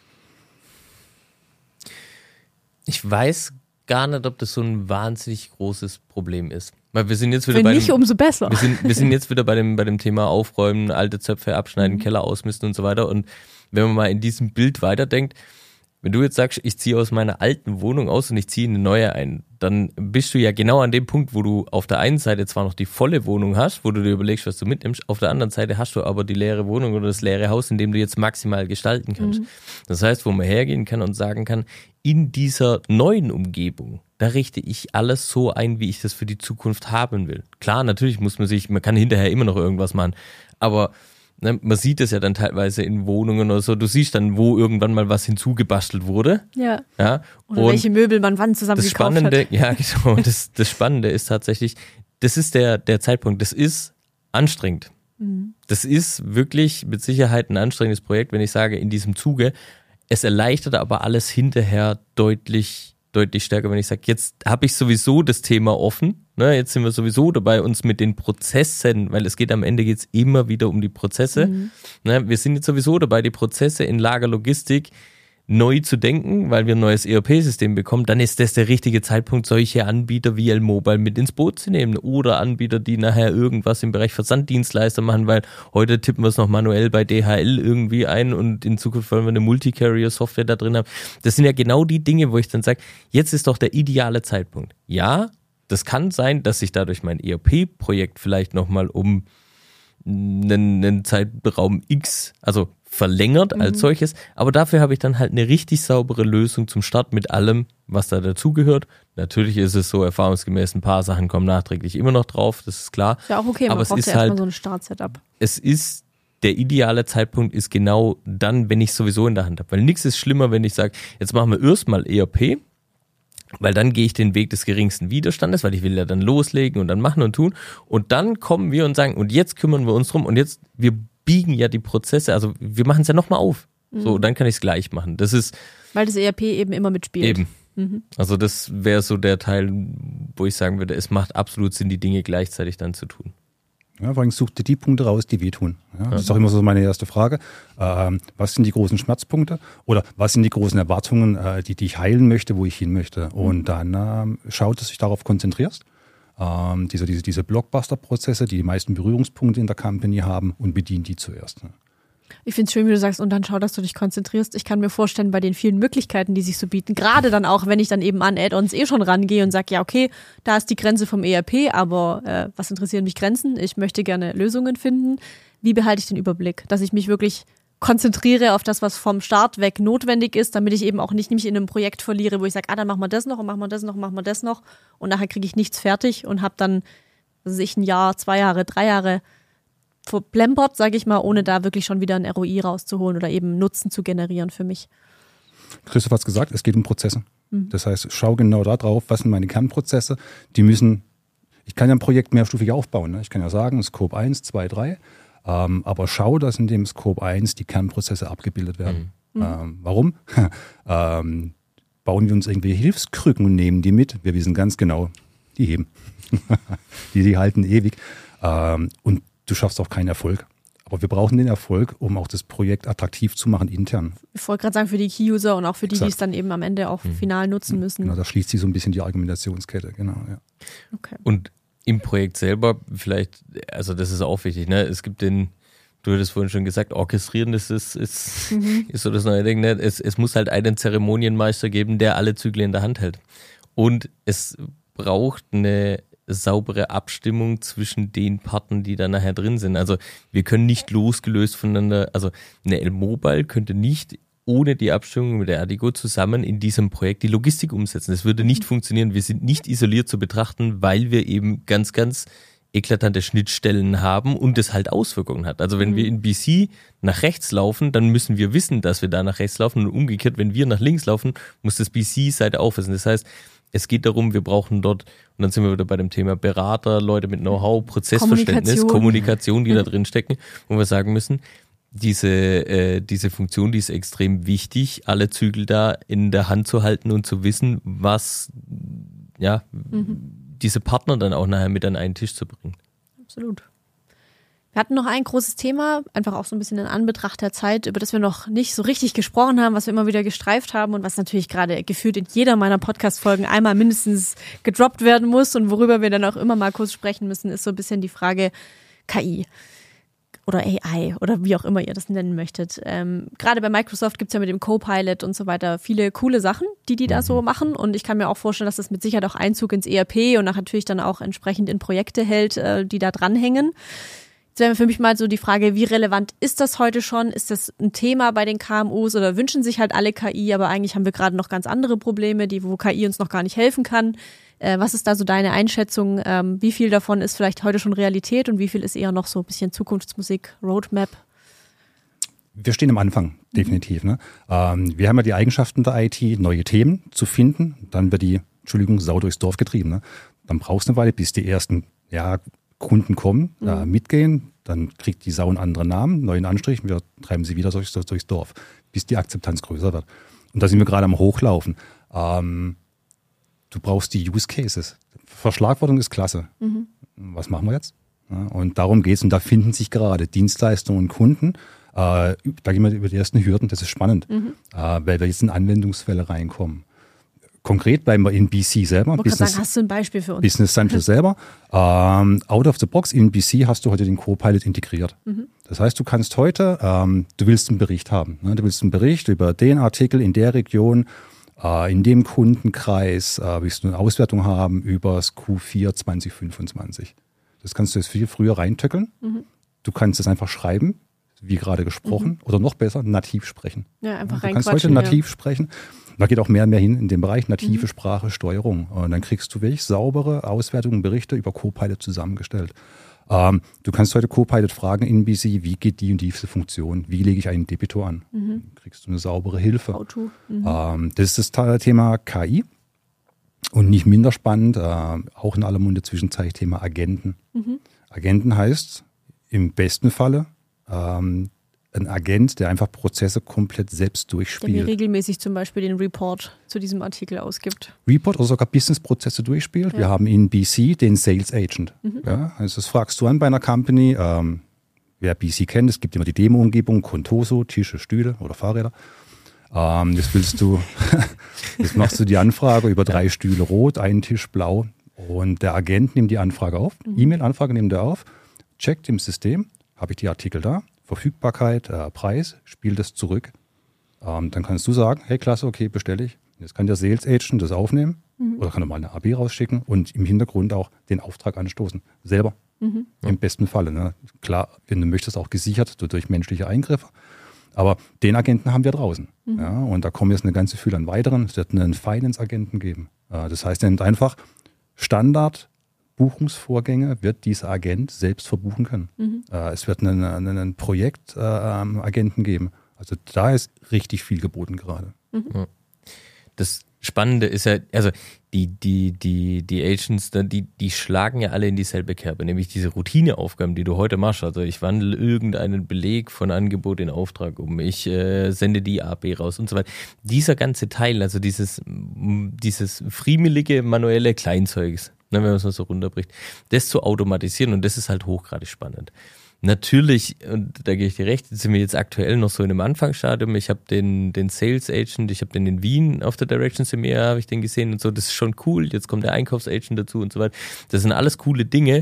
Ich weiß gar nicht, ob das so ein wahnsinnig großes Problem ist. Weil wir sind jetzt wieder Wenn bei nicht, dem, umso besser. Wir sind, wir sind jetzt wieder bei dem, bei dem Thema Aufräumen, alte Zöpfe abschneiden, Mhm. Keller ausmisten und so weiter. Und wenn man mal in diesem Bild weiterdenkt, wenn du jetzt sagst, ich ziehe aus meiner alten Wohnung aus und ich ziehe eine neue ein, dann bist du ja genau an dem Punkt, wo du auf der einen Seite zwar noch die volle Wohnung hast, wo du dir überlegst, was du mitnimmst, auf der anderen Seite hast du aber die leere Wohnung oder das leere Haus, in dem du jetzt maximal gestalten kannst. Mhm. Das heißt, wo man hergehen kann und sagen kann, in dieser neuen Umgebung, da richte ich alles so ein, wie ich das für die Zukunft haben will. Klar, natürlich muss man sich, man kann hinterher immer noch irgendwas machen, aber ne, man sieht es ja dann teilweise in Wohnungen oder so, du siehst dann, wo irgendwann mal was hinzugebastelt wurde. Ja. ja oder und welche Möbel man wann zusammen das gekauft Spannende, hat. Ja, genau, das, das Spannende ist tatsächlich, das ist der, der Zeitpunkt, das ist anstrengend. Mhm. Das ist wirklich mit Sicherheit ein anstrengendes Projekt, wenn ich sage, in diesem Zuge. Es erleichtert aber alles hinterher deutlich, deutlich stärker, wenn ich sage, jetzt habe ich sowieso das Thema offen, ne, jetzt sind wir sowieso dabei, uns mit den Prozessen, weil es geht am Ende geht's immer wieder um die Prozesse, mhm. ne, wir sind jetzt sowieso dabei, die Prozesse in Lagerlogistik neu zu denken, weil wir ein neues E R P-System bekommen, dann ist das der richtige Zeitpunkt, solche Anbieter wie L-Mobile mit ins Boot zu nehmen oder Anbieter, die nachher irgendwas im Bereich Versanddienstleister machen, weil heute tippen wir es noch manuell bei D H L irgendwie ein und in Zukunft wollen wir eine Multi-Carrier-Software da drin haben. Das sind ja genau die Dinge, wo ich dann sage, jetzt ist doch der ideale Zeitpunkt. Ja, das kann sein, dass sich dadurch mein E R P-Projekt vielleicht nochmal um einen, einen Zeitraum X, also verlängert mhm. als solches, aber dafür habe ich dann halt eine richtig saubere Lösung zum Start mit allem, was da dazugehört. Natürlich ist es so, erfahrungsgemäß ein paar Sachen kommen nachträglich immer noch drauf, das ist klar. Ist ja auch okay, man aber braucht es ist ja halt, erstmal so ein Start-Setup. Es ist, der ideale Zeitpunkt ist genau dann, wenn ich es sowieso in der Hand habe, weil nichts ist schlimmer, wenn ich sage, jetzt machen wir erstmal E R P, weil dann gehe ich den Weg des geringsten Widerstandes, weil ich will ja dann loslegen und dann machen und tun und dann kommen wir und sagen, und jetzt kümmern wir uns drum und jetzt, wir biegen ja die Prozesse, also wir machen es ja nochmal auf. Mhm. So, dann kann ich es gleich machen. Das ist. Weil das E R P eben immer mitspielt. Eben. Mhm. Also das wäre so der Teil, wo ich sagen würde, es macht absolut Sinn, die Dinge gleichzeitig dann zu tun. Ja, vor allem such dir die Punkte raus, die wehtun. Ja, das ja. ist auch immer so meine erste Frage. Ähm, was sind die großen Schmerzpunkte? Oder was sind die großen Erwartungen, äh, die, die ich heilen möchte, wo ich hin möchte? Und dann ähm, schau, dass du dich darauf konzentrierst. Ähm, diese, diese, diese Blockbuster-Prozesse, die die meisten Berührungspunkte in der Company haben und bedien die zuerst. Ne? Ich finde es schön, wie du sagst, und dann schau, dass du dich konzentrierst. Ich kann mir vorstellen, bei den vielen Möglichkeiten, die sich so bieten, gerade dann auch, wenn ich dann eben an Add-ons eh schon rangehe und sage, ja okay, da ist die Grenze vom E R P, aber äh, was interessieren mich Grenzen? Ich möchte gerne Lösungen finden. Wie behalte ich den Überblick? Dass ich mich wirklich konzentriere auf das, was vom Start weg notwendig ist, damit ich eben auch nicht mich in einem Projekt verliere, wo ich sage, ah, dann machen wir das noch und machen wir das noch und machen wir das noch und nachher kriege ich nichts fertig und habe dann, also ich ein Jahr, zwei Jahre, drei Jahre verplempert, sage ich mal, ohne da wirklich schon wieder ein R O I rauszuholen oder eben Nutzen zu generieren für mich. Christoph hat es gesagt, es geht um Prozesse. Mhm. Das heißt, schau genau da drauf, was sind meine Kernprozesse. Die müssen, ich kann ja ein Projekt mehrstufig aufbauen. Ne? Ich kann ja sagen, Scope eins, zwei, drei. Ähm, aber schau, dass in dem Scope eins die Kernprozesse abgebildet werden. Mhm. Ähm, warum? ähm, bauen wir uns irgendwie Hilfskrücken und nehmen die mit. Wir wissen ganz genau, die heben. die, die halten ewig. Ähm, und du schaffst auch keinen Erfolg. Aber wir brauchen den Erfolg, um auch das Projekt attraktiv zu machen intern. Ich wollte gerade sagen, für die Key-User und auch für die, Exakt. die es dann eben am Ende auch mhm. final nutzen müssen. Genau, da schließt sich so ein bisschen die Argumentationskette. Genau, ja. Okay. Und im Projekt selber vielleicht, also das ist auch wichtig, ne? Es gibt den, du hattest vorhin schon gesagt, orchestrieren, das ist, ist, mhm. ist so das neue Ding, ne? Es, es muss halt einen Zeremonienmeister geben, der alle Zügel in der Hand hält. Und es braucht eine saubere Abstimmung zwischen den Partnern, die da nachher drin sind. Also wir können nicht losgelöst voneinander, also eine L-Mobile könnte nicht ohne die Abstimmung mit der Adigo zusammen in diesem Projekt die Logistik umsetzen. Das würde nicht funktionieren. Wir sind nicht isoliert zu betrachten, weil wir eben ganz, ganz eklatante Schnittstellen haben und das halt Auswirkungen hat. Also wenn mhm. wir in B C nach rechts laufen, dann müssen wir wissen, dass wir da nach rechts laufen und umgekehrt, wenn wir nach links laufen, muss das B C-Seite auch wissen. Das heißt, es geht darum, wir brauchen dort, und dann sind wir wieder bei dem Thema Berater, Leute mit Know-how, Prozessverständnis, Kommunikation, Kommunikation die mhm. da drin stecken, wo wir sagen müssen, diese, äh, diese Funktion, die ist extrem wichtig, alle Zügel da in der Hand zu halten und zu wissen, was, ja, mhm. diese Partner dann auch nachher mit an einen Tisch zu bringen. Absolut. Wir hatten noch ein großes Thema, einfach auch so ein bisschen in Anbetracht der Zeit, über das wir noch nicht so richtig gesprochen haben, was wir immer wieder gestreift haben und was natürlich gerade gefühlt in jeder meiner Podcast-Folgen einmal mindestens gedroppt werden muss und worüber wir dann auch immer mal kurz sprechen müssen, ist so ein bisschen die Frage K I. Oder A I oder wie auch immer ihr das nennen möchtet. Ähm, gerade bei Microsoft gibt's ja mit dem Copilot und so weiter viele coole Sachen, die die da so machen. Und ich kann mir auch vorstellen, dass das mit Sicherheit auch Einzug ins E R P und natürlich dann auch entsprechend in Projekte hält, äh, die da dranhängen. Jetzt wäre für mich mal so die Frage, wie relevant ist das heute schon? Ist das ein Thema bei den K M Us oder wünschen sich halt alle K I, aber eigentlich haben wir gerade noch ganz andere Probleme, die wo K I uns noch gar nicht helfen kann. Äh, was ist da so deine Einschätzung? Ähm, wie viel davon ist vielleicht heute schon Realität und wie viel ist eher noch so ein bisschen Zukunftsmusik, Roadmap? Wir stehen am Anfang, definitiv. Ne? Ähm, wir haben ja die Eigenschaften der I T, neue Themen zu finden. Dann wird die, Entschuldigung, Sau durchs Dorf getrieben. Ne? Dann brauchst du eine Weile, bis die ersten ja, Kunden kommen, mhm. äh, mitgehen. Dann kriegt die Sau einen anderen Namen, neuen Anstrich. Wir treiben sie wieder durchs, durchs Dorf, bis die Akzeptanz größer wird. Und da sind wir gerade am Hochlaufen. Ähm, Du brauchst die Use Cases. Verschlagwortung ist klasse. Mhm. Was machen wir jetzt? Ja, und darum geht's. Und da finden sich gerade Dienstleistungen und Kunden. Äh, da gehen wir über die ersten Hürden. Das ist spannend, mhm. äh, weil wir jetzt in Anwendungsfälle reinkommen. Konkret bleiben wir in B C selber. Ich wollte gerade sagen, hast du ein Beispiel für uns? Business Central selber. Ähm, out of the box in B C hast du heute den Copilot integriert. Mhm. Das heißt, du kannst heute, ähm, du willst einen Bericht haben. Ne? Du willst einen Bericht über den Artikel in der Region, in dem Kundenkreis äh, willst du eine Auswertung haben über das Q vier zwanzig fünfundzwanzig. Das kannst du jetzt viel früher reintöckeln. Mhm. Du kannst es einfach schreiben, wie gerade gesprochen, mhm. oder noch besser, nativ sprechen. Ja, einfach ja, du kannst heute nativ ja. sprechen. Da geht auch mehr und mehr hin in den Bereich native mhm. Sprache, Steuerung. Und dann kriegst du wirklich saubere Auswertungen, Berichte über Copilot zusammengestellt. Ähm, du kannst heute Copilot fragen in B C, wie geht die und diese Funktion, wie lege ich einen Debitor an? Mhm. Dann kriegst du eine saubere Hilfe. Auto. Mhm. Ähm, das ist das Thema K I und nicht minder spannend, äh, auch in aller Munde zwischenzeitlich Thema Agenten. Mhm. Agenten heißt im besten Falle ähm, ein Agent, der einfach Prozesse komplett selbst durchspielt. Der mir regelmäßig zum Beispiel den Report zu diesem Artikel ausgibt. Report oder sogar Business-Prozesse durchspielt. Ja. Wir haben in B C den Sales Agent. Mhm. Ja, also das fragst du an bei einer Company, ähm, wer B C kennt, es gibt immer die Demo-Umgebung, Contoso, Tische, Stühle oder Fahrräder. Ähm, jetzt willst du, jetzt machst du die Anfrage über drei Stühle rot, einen Tisch blau und der Agent nimmt die Anfrage auf, mhm. E-Mail-Anfrage nimmt er auf, checkt im System, habe ich die Artikel da, Verfügbarkeit, äh, Preis, spielt das zurück. Ähm, dann kannst du sagen, hey klasse, okay, bestelle ich. Jetzt kann der Sales Agent das aufnehmen mhm. oder kann er mal eine A B rausschicken und im Hintergrund auch den Auftrag anstoßen. Selber. Mhm. Im besten Falle. Ne? Klar, wenn du möchtest, auch gesichert durch menschliche Eingriffe. Aber den Agenten haben wir draußen. Mhm. Ja? Und da kommen jetzt eine ganze Fülle an weiteren. Es wird einen Finance-Agenten geben. Äh, das heißt, er nimmt einfach Standard Buchungsvorgänge wird dieser Agent selbst verbuchen können. Mhm. Äh, es wird einen, einen Projektagenten äh, geben. Also da ist richtig viel geboten gerade. Mhm. Das Spannende ist ja, also die, die, die, die Agents, die, die schlagen ja alle in dieselbe Kerbe, nämlich diese Routineaufgaben, die du heute machst. Also ich wandle irgendeinen Beleg von Angebot in Auftrag um, ich äh, sende die A B raus und so weiter. Dieser ganze Teil, also dieses, dieses friemelige, manuelle Kleinzeugs, wenn man es mal so runterbricht, das zu automatisieren und das ist halt hochgradig spannend. Natürlich, und da gehe ich dir recht, sind wir jetzt aktuell noch so in einem Anfangsstadium. Ich habe den, den Sales Agent, ich habe den in Wien auf der Directions im Jahr, habe ich den gesehen und so, das ist schon cool. Jetzt kommt der Einkaufsagent dazu und so weiter. Das sind alles coole Dinge.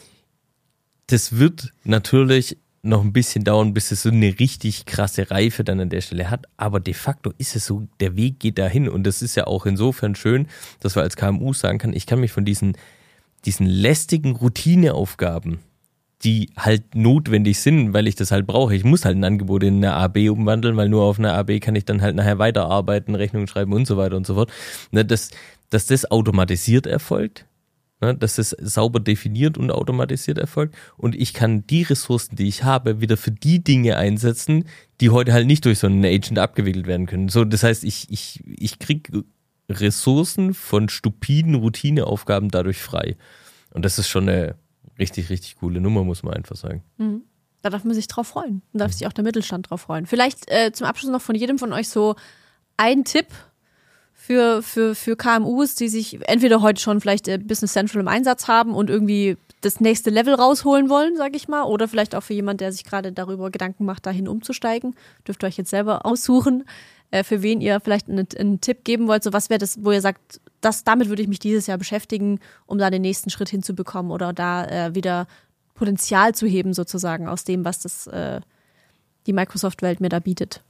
Das wird natürlich noch ein bisschen dauern, bis es so eine richtig krasse Reife dann an der Stelle hat. Aber de facto ist es so, der Weg geht dahin. Und das ist ja auch insofern schön, dass wir als K M U sagen können, ich kann mich von diesen diesen lästigen Routineaufgaben, die halt notwendig sind, weil ich das halt brauche. Ich muss halt ein Angebot in eine A B umwandeln, weil nur auf einer A B kann ich dann halt nachher weiterarbeiten, Rechnungen schreiben und so weiter und so fort. Ne, dass, dass das automatisiert erfolgt, ne, dass das sauber definiert und automatisiert erfolgt und ich kann die Ressourcen, die ich habe, wieder für die Dinge einsetzen, die heute halt nicht durch so einen Agent abgewickelt werden können. So, das heißt, ich, ich, ich kriege Ressourcen von stupiden Routineaufgaben dadurch frei. Und das ist schon eine richtig, richtig coole Nummer, muss man einfach sagen. Mhm. Da darf man sich drauf freuen. Da darf sich auch der Mittelstand drauf freuen. Vielleicht äh, zum Abschluss noch von jedem von euch so ein Tipp für, für, für K M Us, die sich entweder heute schon vielleicht äh, Business Central im Einsatz haben und irgendwie das nächste Level rausholen wollen, sage ich mal. Oder vielleicht auch für jemanden, der sich gerade darüber Gedanken macht, dahin umzusteigen. Dürft ihr euch jetzt selber aussuchen, äh, für wen ihr vielleicht einen, einen Tipp geben wollt. So was wäre das, wo ihr sagt, das, damit würde ich mich dieses Jahr beschäftigen, um da den nächsten Schritt hinzubekommen oder da äh, wieder Potenzial zu heben sozusagen aus dem, was das äh, die Microsoft-Welt mir da bietet.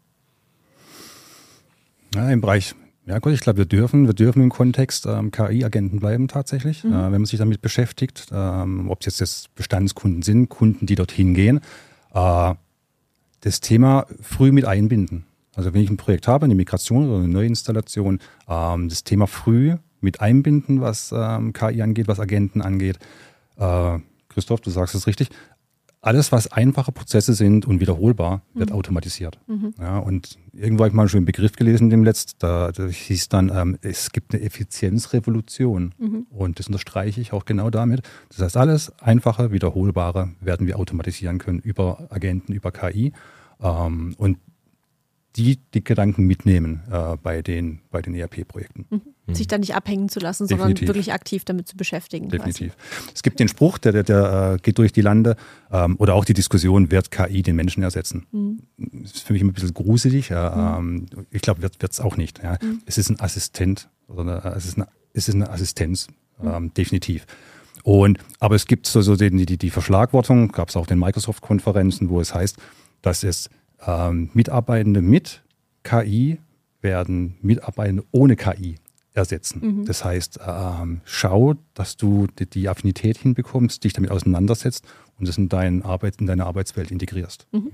Ja, im Bereich, ja gut, ich glaube, wir dürfen, wir dürfen im Kontext ähm, K I-Agenten bleiben tatsächlich, mhm. äh, wenn man sich damit beschäftigt, ähm, ob es jetzt, jetzt Bestandskunden sind, Kunden, die dorthin gehen, äh, das Thema früh mit einbinden. Also wenn ich ein Projekt habe, eine Migration oder eine Neuinstallation, ähm, das Thema früh mit einbinden, was ähm, K I angeht, was Agenten angeht. Äh, Christoph, du sagst es richtig. Alles, was einfache Prozesse sind und wiederholbar, wird mhm. automatisiert. Mhm. Ja, und irgendwo habe ich mal schon einen Begriff gelesen dem letzten, da, da hieß dann, ähm, es gibt eine Effizienzrevolution. Mhm. Und das unterstreiche ich auch genau damit. Das heißt, alles einfache, wiederholbare werden wir automatisieren können über Agenten, über K I. Ähm, und die die Gedanken mitnehmen äh, bei den, bei den E R P-Projekten. Mhm. Mhm. Sich da nicht abhängen zu lassen, Definitiv. sondern wirklich aktiv damit zu beschäftigen. Definitiv. Quasi. Es gibt den Spruch, der, der, der geht durch die Lande, ähm, oder auch die Diskussion, wird K I den Menschen ersetzen? Mhm. Das ist für mich ein bisschen gruselig. Ja, mhm. ähm, ich glaube, wird es auch nicht. Ja. Mhm. Es ist ein Assistent, oder es ist eine, es ist eine Assistenz, ähm, mhm. definitiv. Und, aber es gibt so, so die, die, die Verschlagwortung, gab es auch in den Microsoft-Konferenzen, wo es heißt, dass es Ähm, Mitarbeitende mit K I werden Mitarbeitende ohne K I ersetzen. Mhm. Das heißt, ähm, schau, dass du die, die Affinität hinbekommst, dich damit auseinandersetzt und das in, dein Arbeit, in deine Arbeitswelt integrierst. Mhm.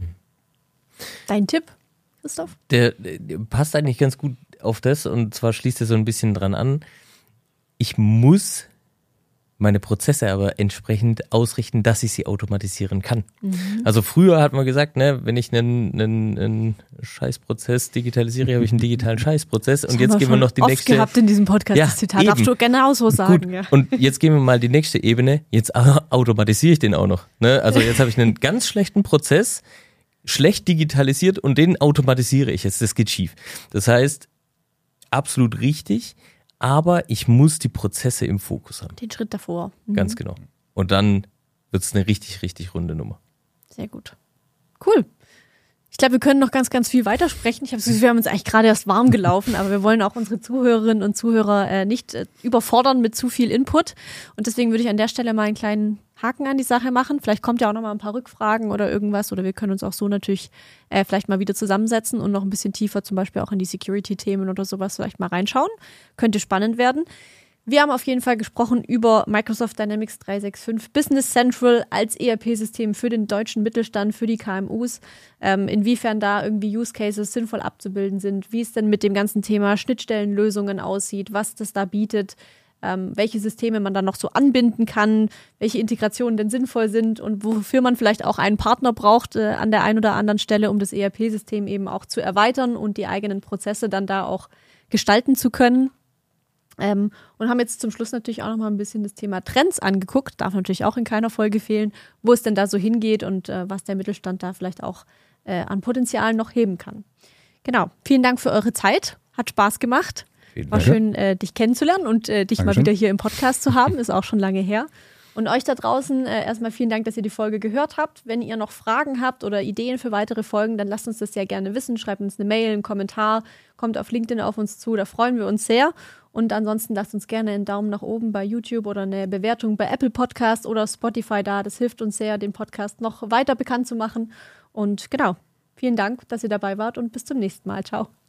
Dein Tipp, Christoph? Der, der passt eigentlich ganz gut auf das und zwar schließt er so ein bisschen dran an. Ich muss meine Prozesse aber entsprechend ausrichten, dass ich sie automatisieren kann. Mhm. Also früher hat man gesagt, ne, wenn ich einen, einen, einen Scheißprozess digitalisiere, habe ich einen digitalen Scheißprozess und das jetzt gehen wir noch die oft nächste. gehabt in diesem Podcast, ja, das Zitat eben. Darfst du genau so sagen. Gut. Ja. Und jetzt gehen wir mal die nächste Ebene, jetzt automatisiere ich den auch noch. Ne? Also jetzt habe ich einen ganz schlechten Prozess, schlecht digitalisiert und den automatisiere ich jetzt, das geht schief. Das heißt, absolut richtig, aber ich muss die Prozesse im Fokus haben. Den Schritt davor. Mhm. Ganz genau. Und dann wird es eine richtig, richtig runde Nummer. Sehr gut. Cool. Ich glaube, wir können noch ganz, ganz viel weitersprechen. Ich habe das Gefühl, wir haben uns eigentlich gerade erst warm gelaufen, aber wir wollen auch unsere Zuhörerinnen und Zuhörer äh, nicht äh, überfordern mit zu viel Input. Und deswegen würde ich an der Stelle mal einen kleinen Haken an die Sache machen. Vielleicht kommt ja auch noch mal ein paar Rückfragen oder irgendwas. Oder wir können uns auch so natürlich äh, vielleicht mal wieder zusammensetzen und noch ein bisschen tiefer zum Beispiel auch in die Security-Themen oder sowas vielleicht mal reinschauen. Könnte spannend werden. Wir haben auf jeden Fall gesprochen über Microsoft Dynamics dreihundertfünfundsechzig Business Central als E R P-System für den deutschen Mittelstand, für die K M Us, ähm, inwiefern da irgendwie Use Cases sinnvoll abzubilden sind, wie es denn mit dem ganzen Thema Schnittstellenlösungen aussieht, was das da bietet, ähm, welche Systeme man dann noch so anbinden kann, welche Integrationen denn sinnvoll sind und wofür man vielleicht auch einen Partner braucht äh, an der einen oder anderen Stelle, um das E R P-System eben auch zu erweitern und die eigenen Prozesse dann da auch gestalten zu können. Ähm, und haben jetzt zum Schluss natürlich auch noch mal ein bisschen das Thema Trends angeguckt, darf natürlich auch in keiner Folge fehlen, wo es denn da so hingeht und äh, was der Mittelstand da vielleicht auch äh, an Potenzial noch heben kann. Genau, vielen Dank für eure Zeit, hat Spaß gemacht, vielen war Dank. Schön, äh, dich kennenzulernen und äh, dich Dankeschön. Mal wieder hier im Podcast zu haben, ist auch schon lange her. Und euch da draußen äh, erstmal vielen Dank, dass ihr die Folge gehört habt. Wenn ihr noch Fragen habt oder Ideen für weitere Folgen, dann lasst uns das sehr gerne wissen. Schreibt uns eine Mail, einen Kommentar, kommt auf LinkedIn auf uns zu, da freuen wir uns sehr. Und ansonsten lasst uns gerne einen Daumen nach oben bei YouTube oder eine Bewertung bei Apple Podcast oder Spotify da. Das hilft uns sehr, den Podcast noch weiter bekannt zu machen. Und genau, vielen Dank, dass ihr dabei wart und bis zum nächsten Mal. Ciao.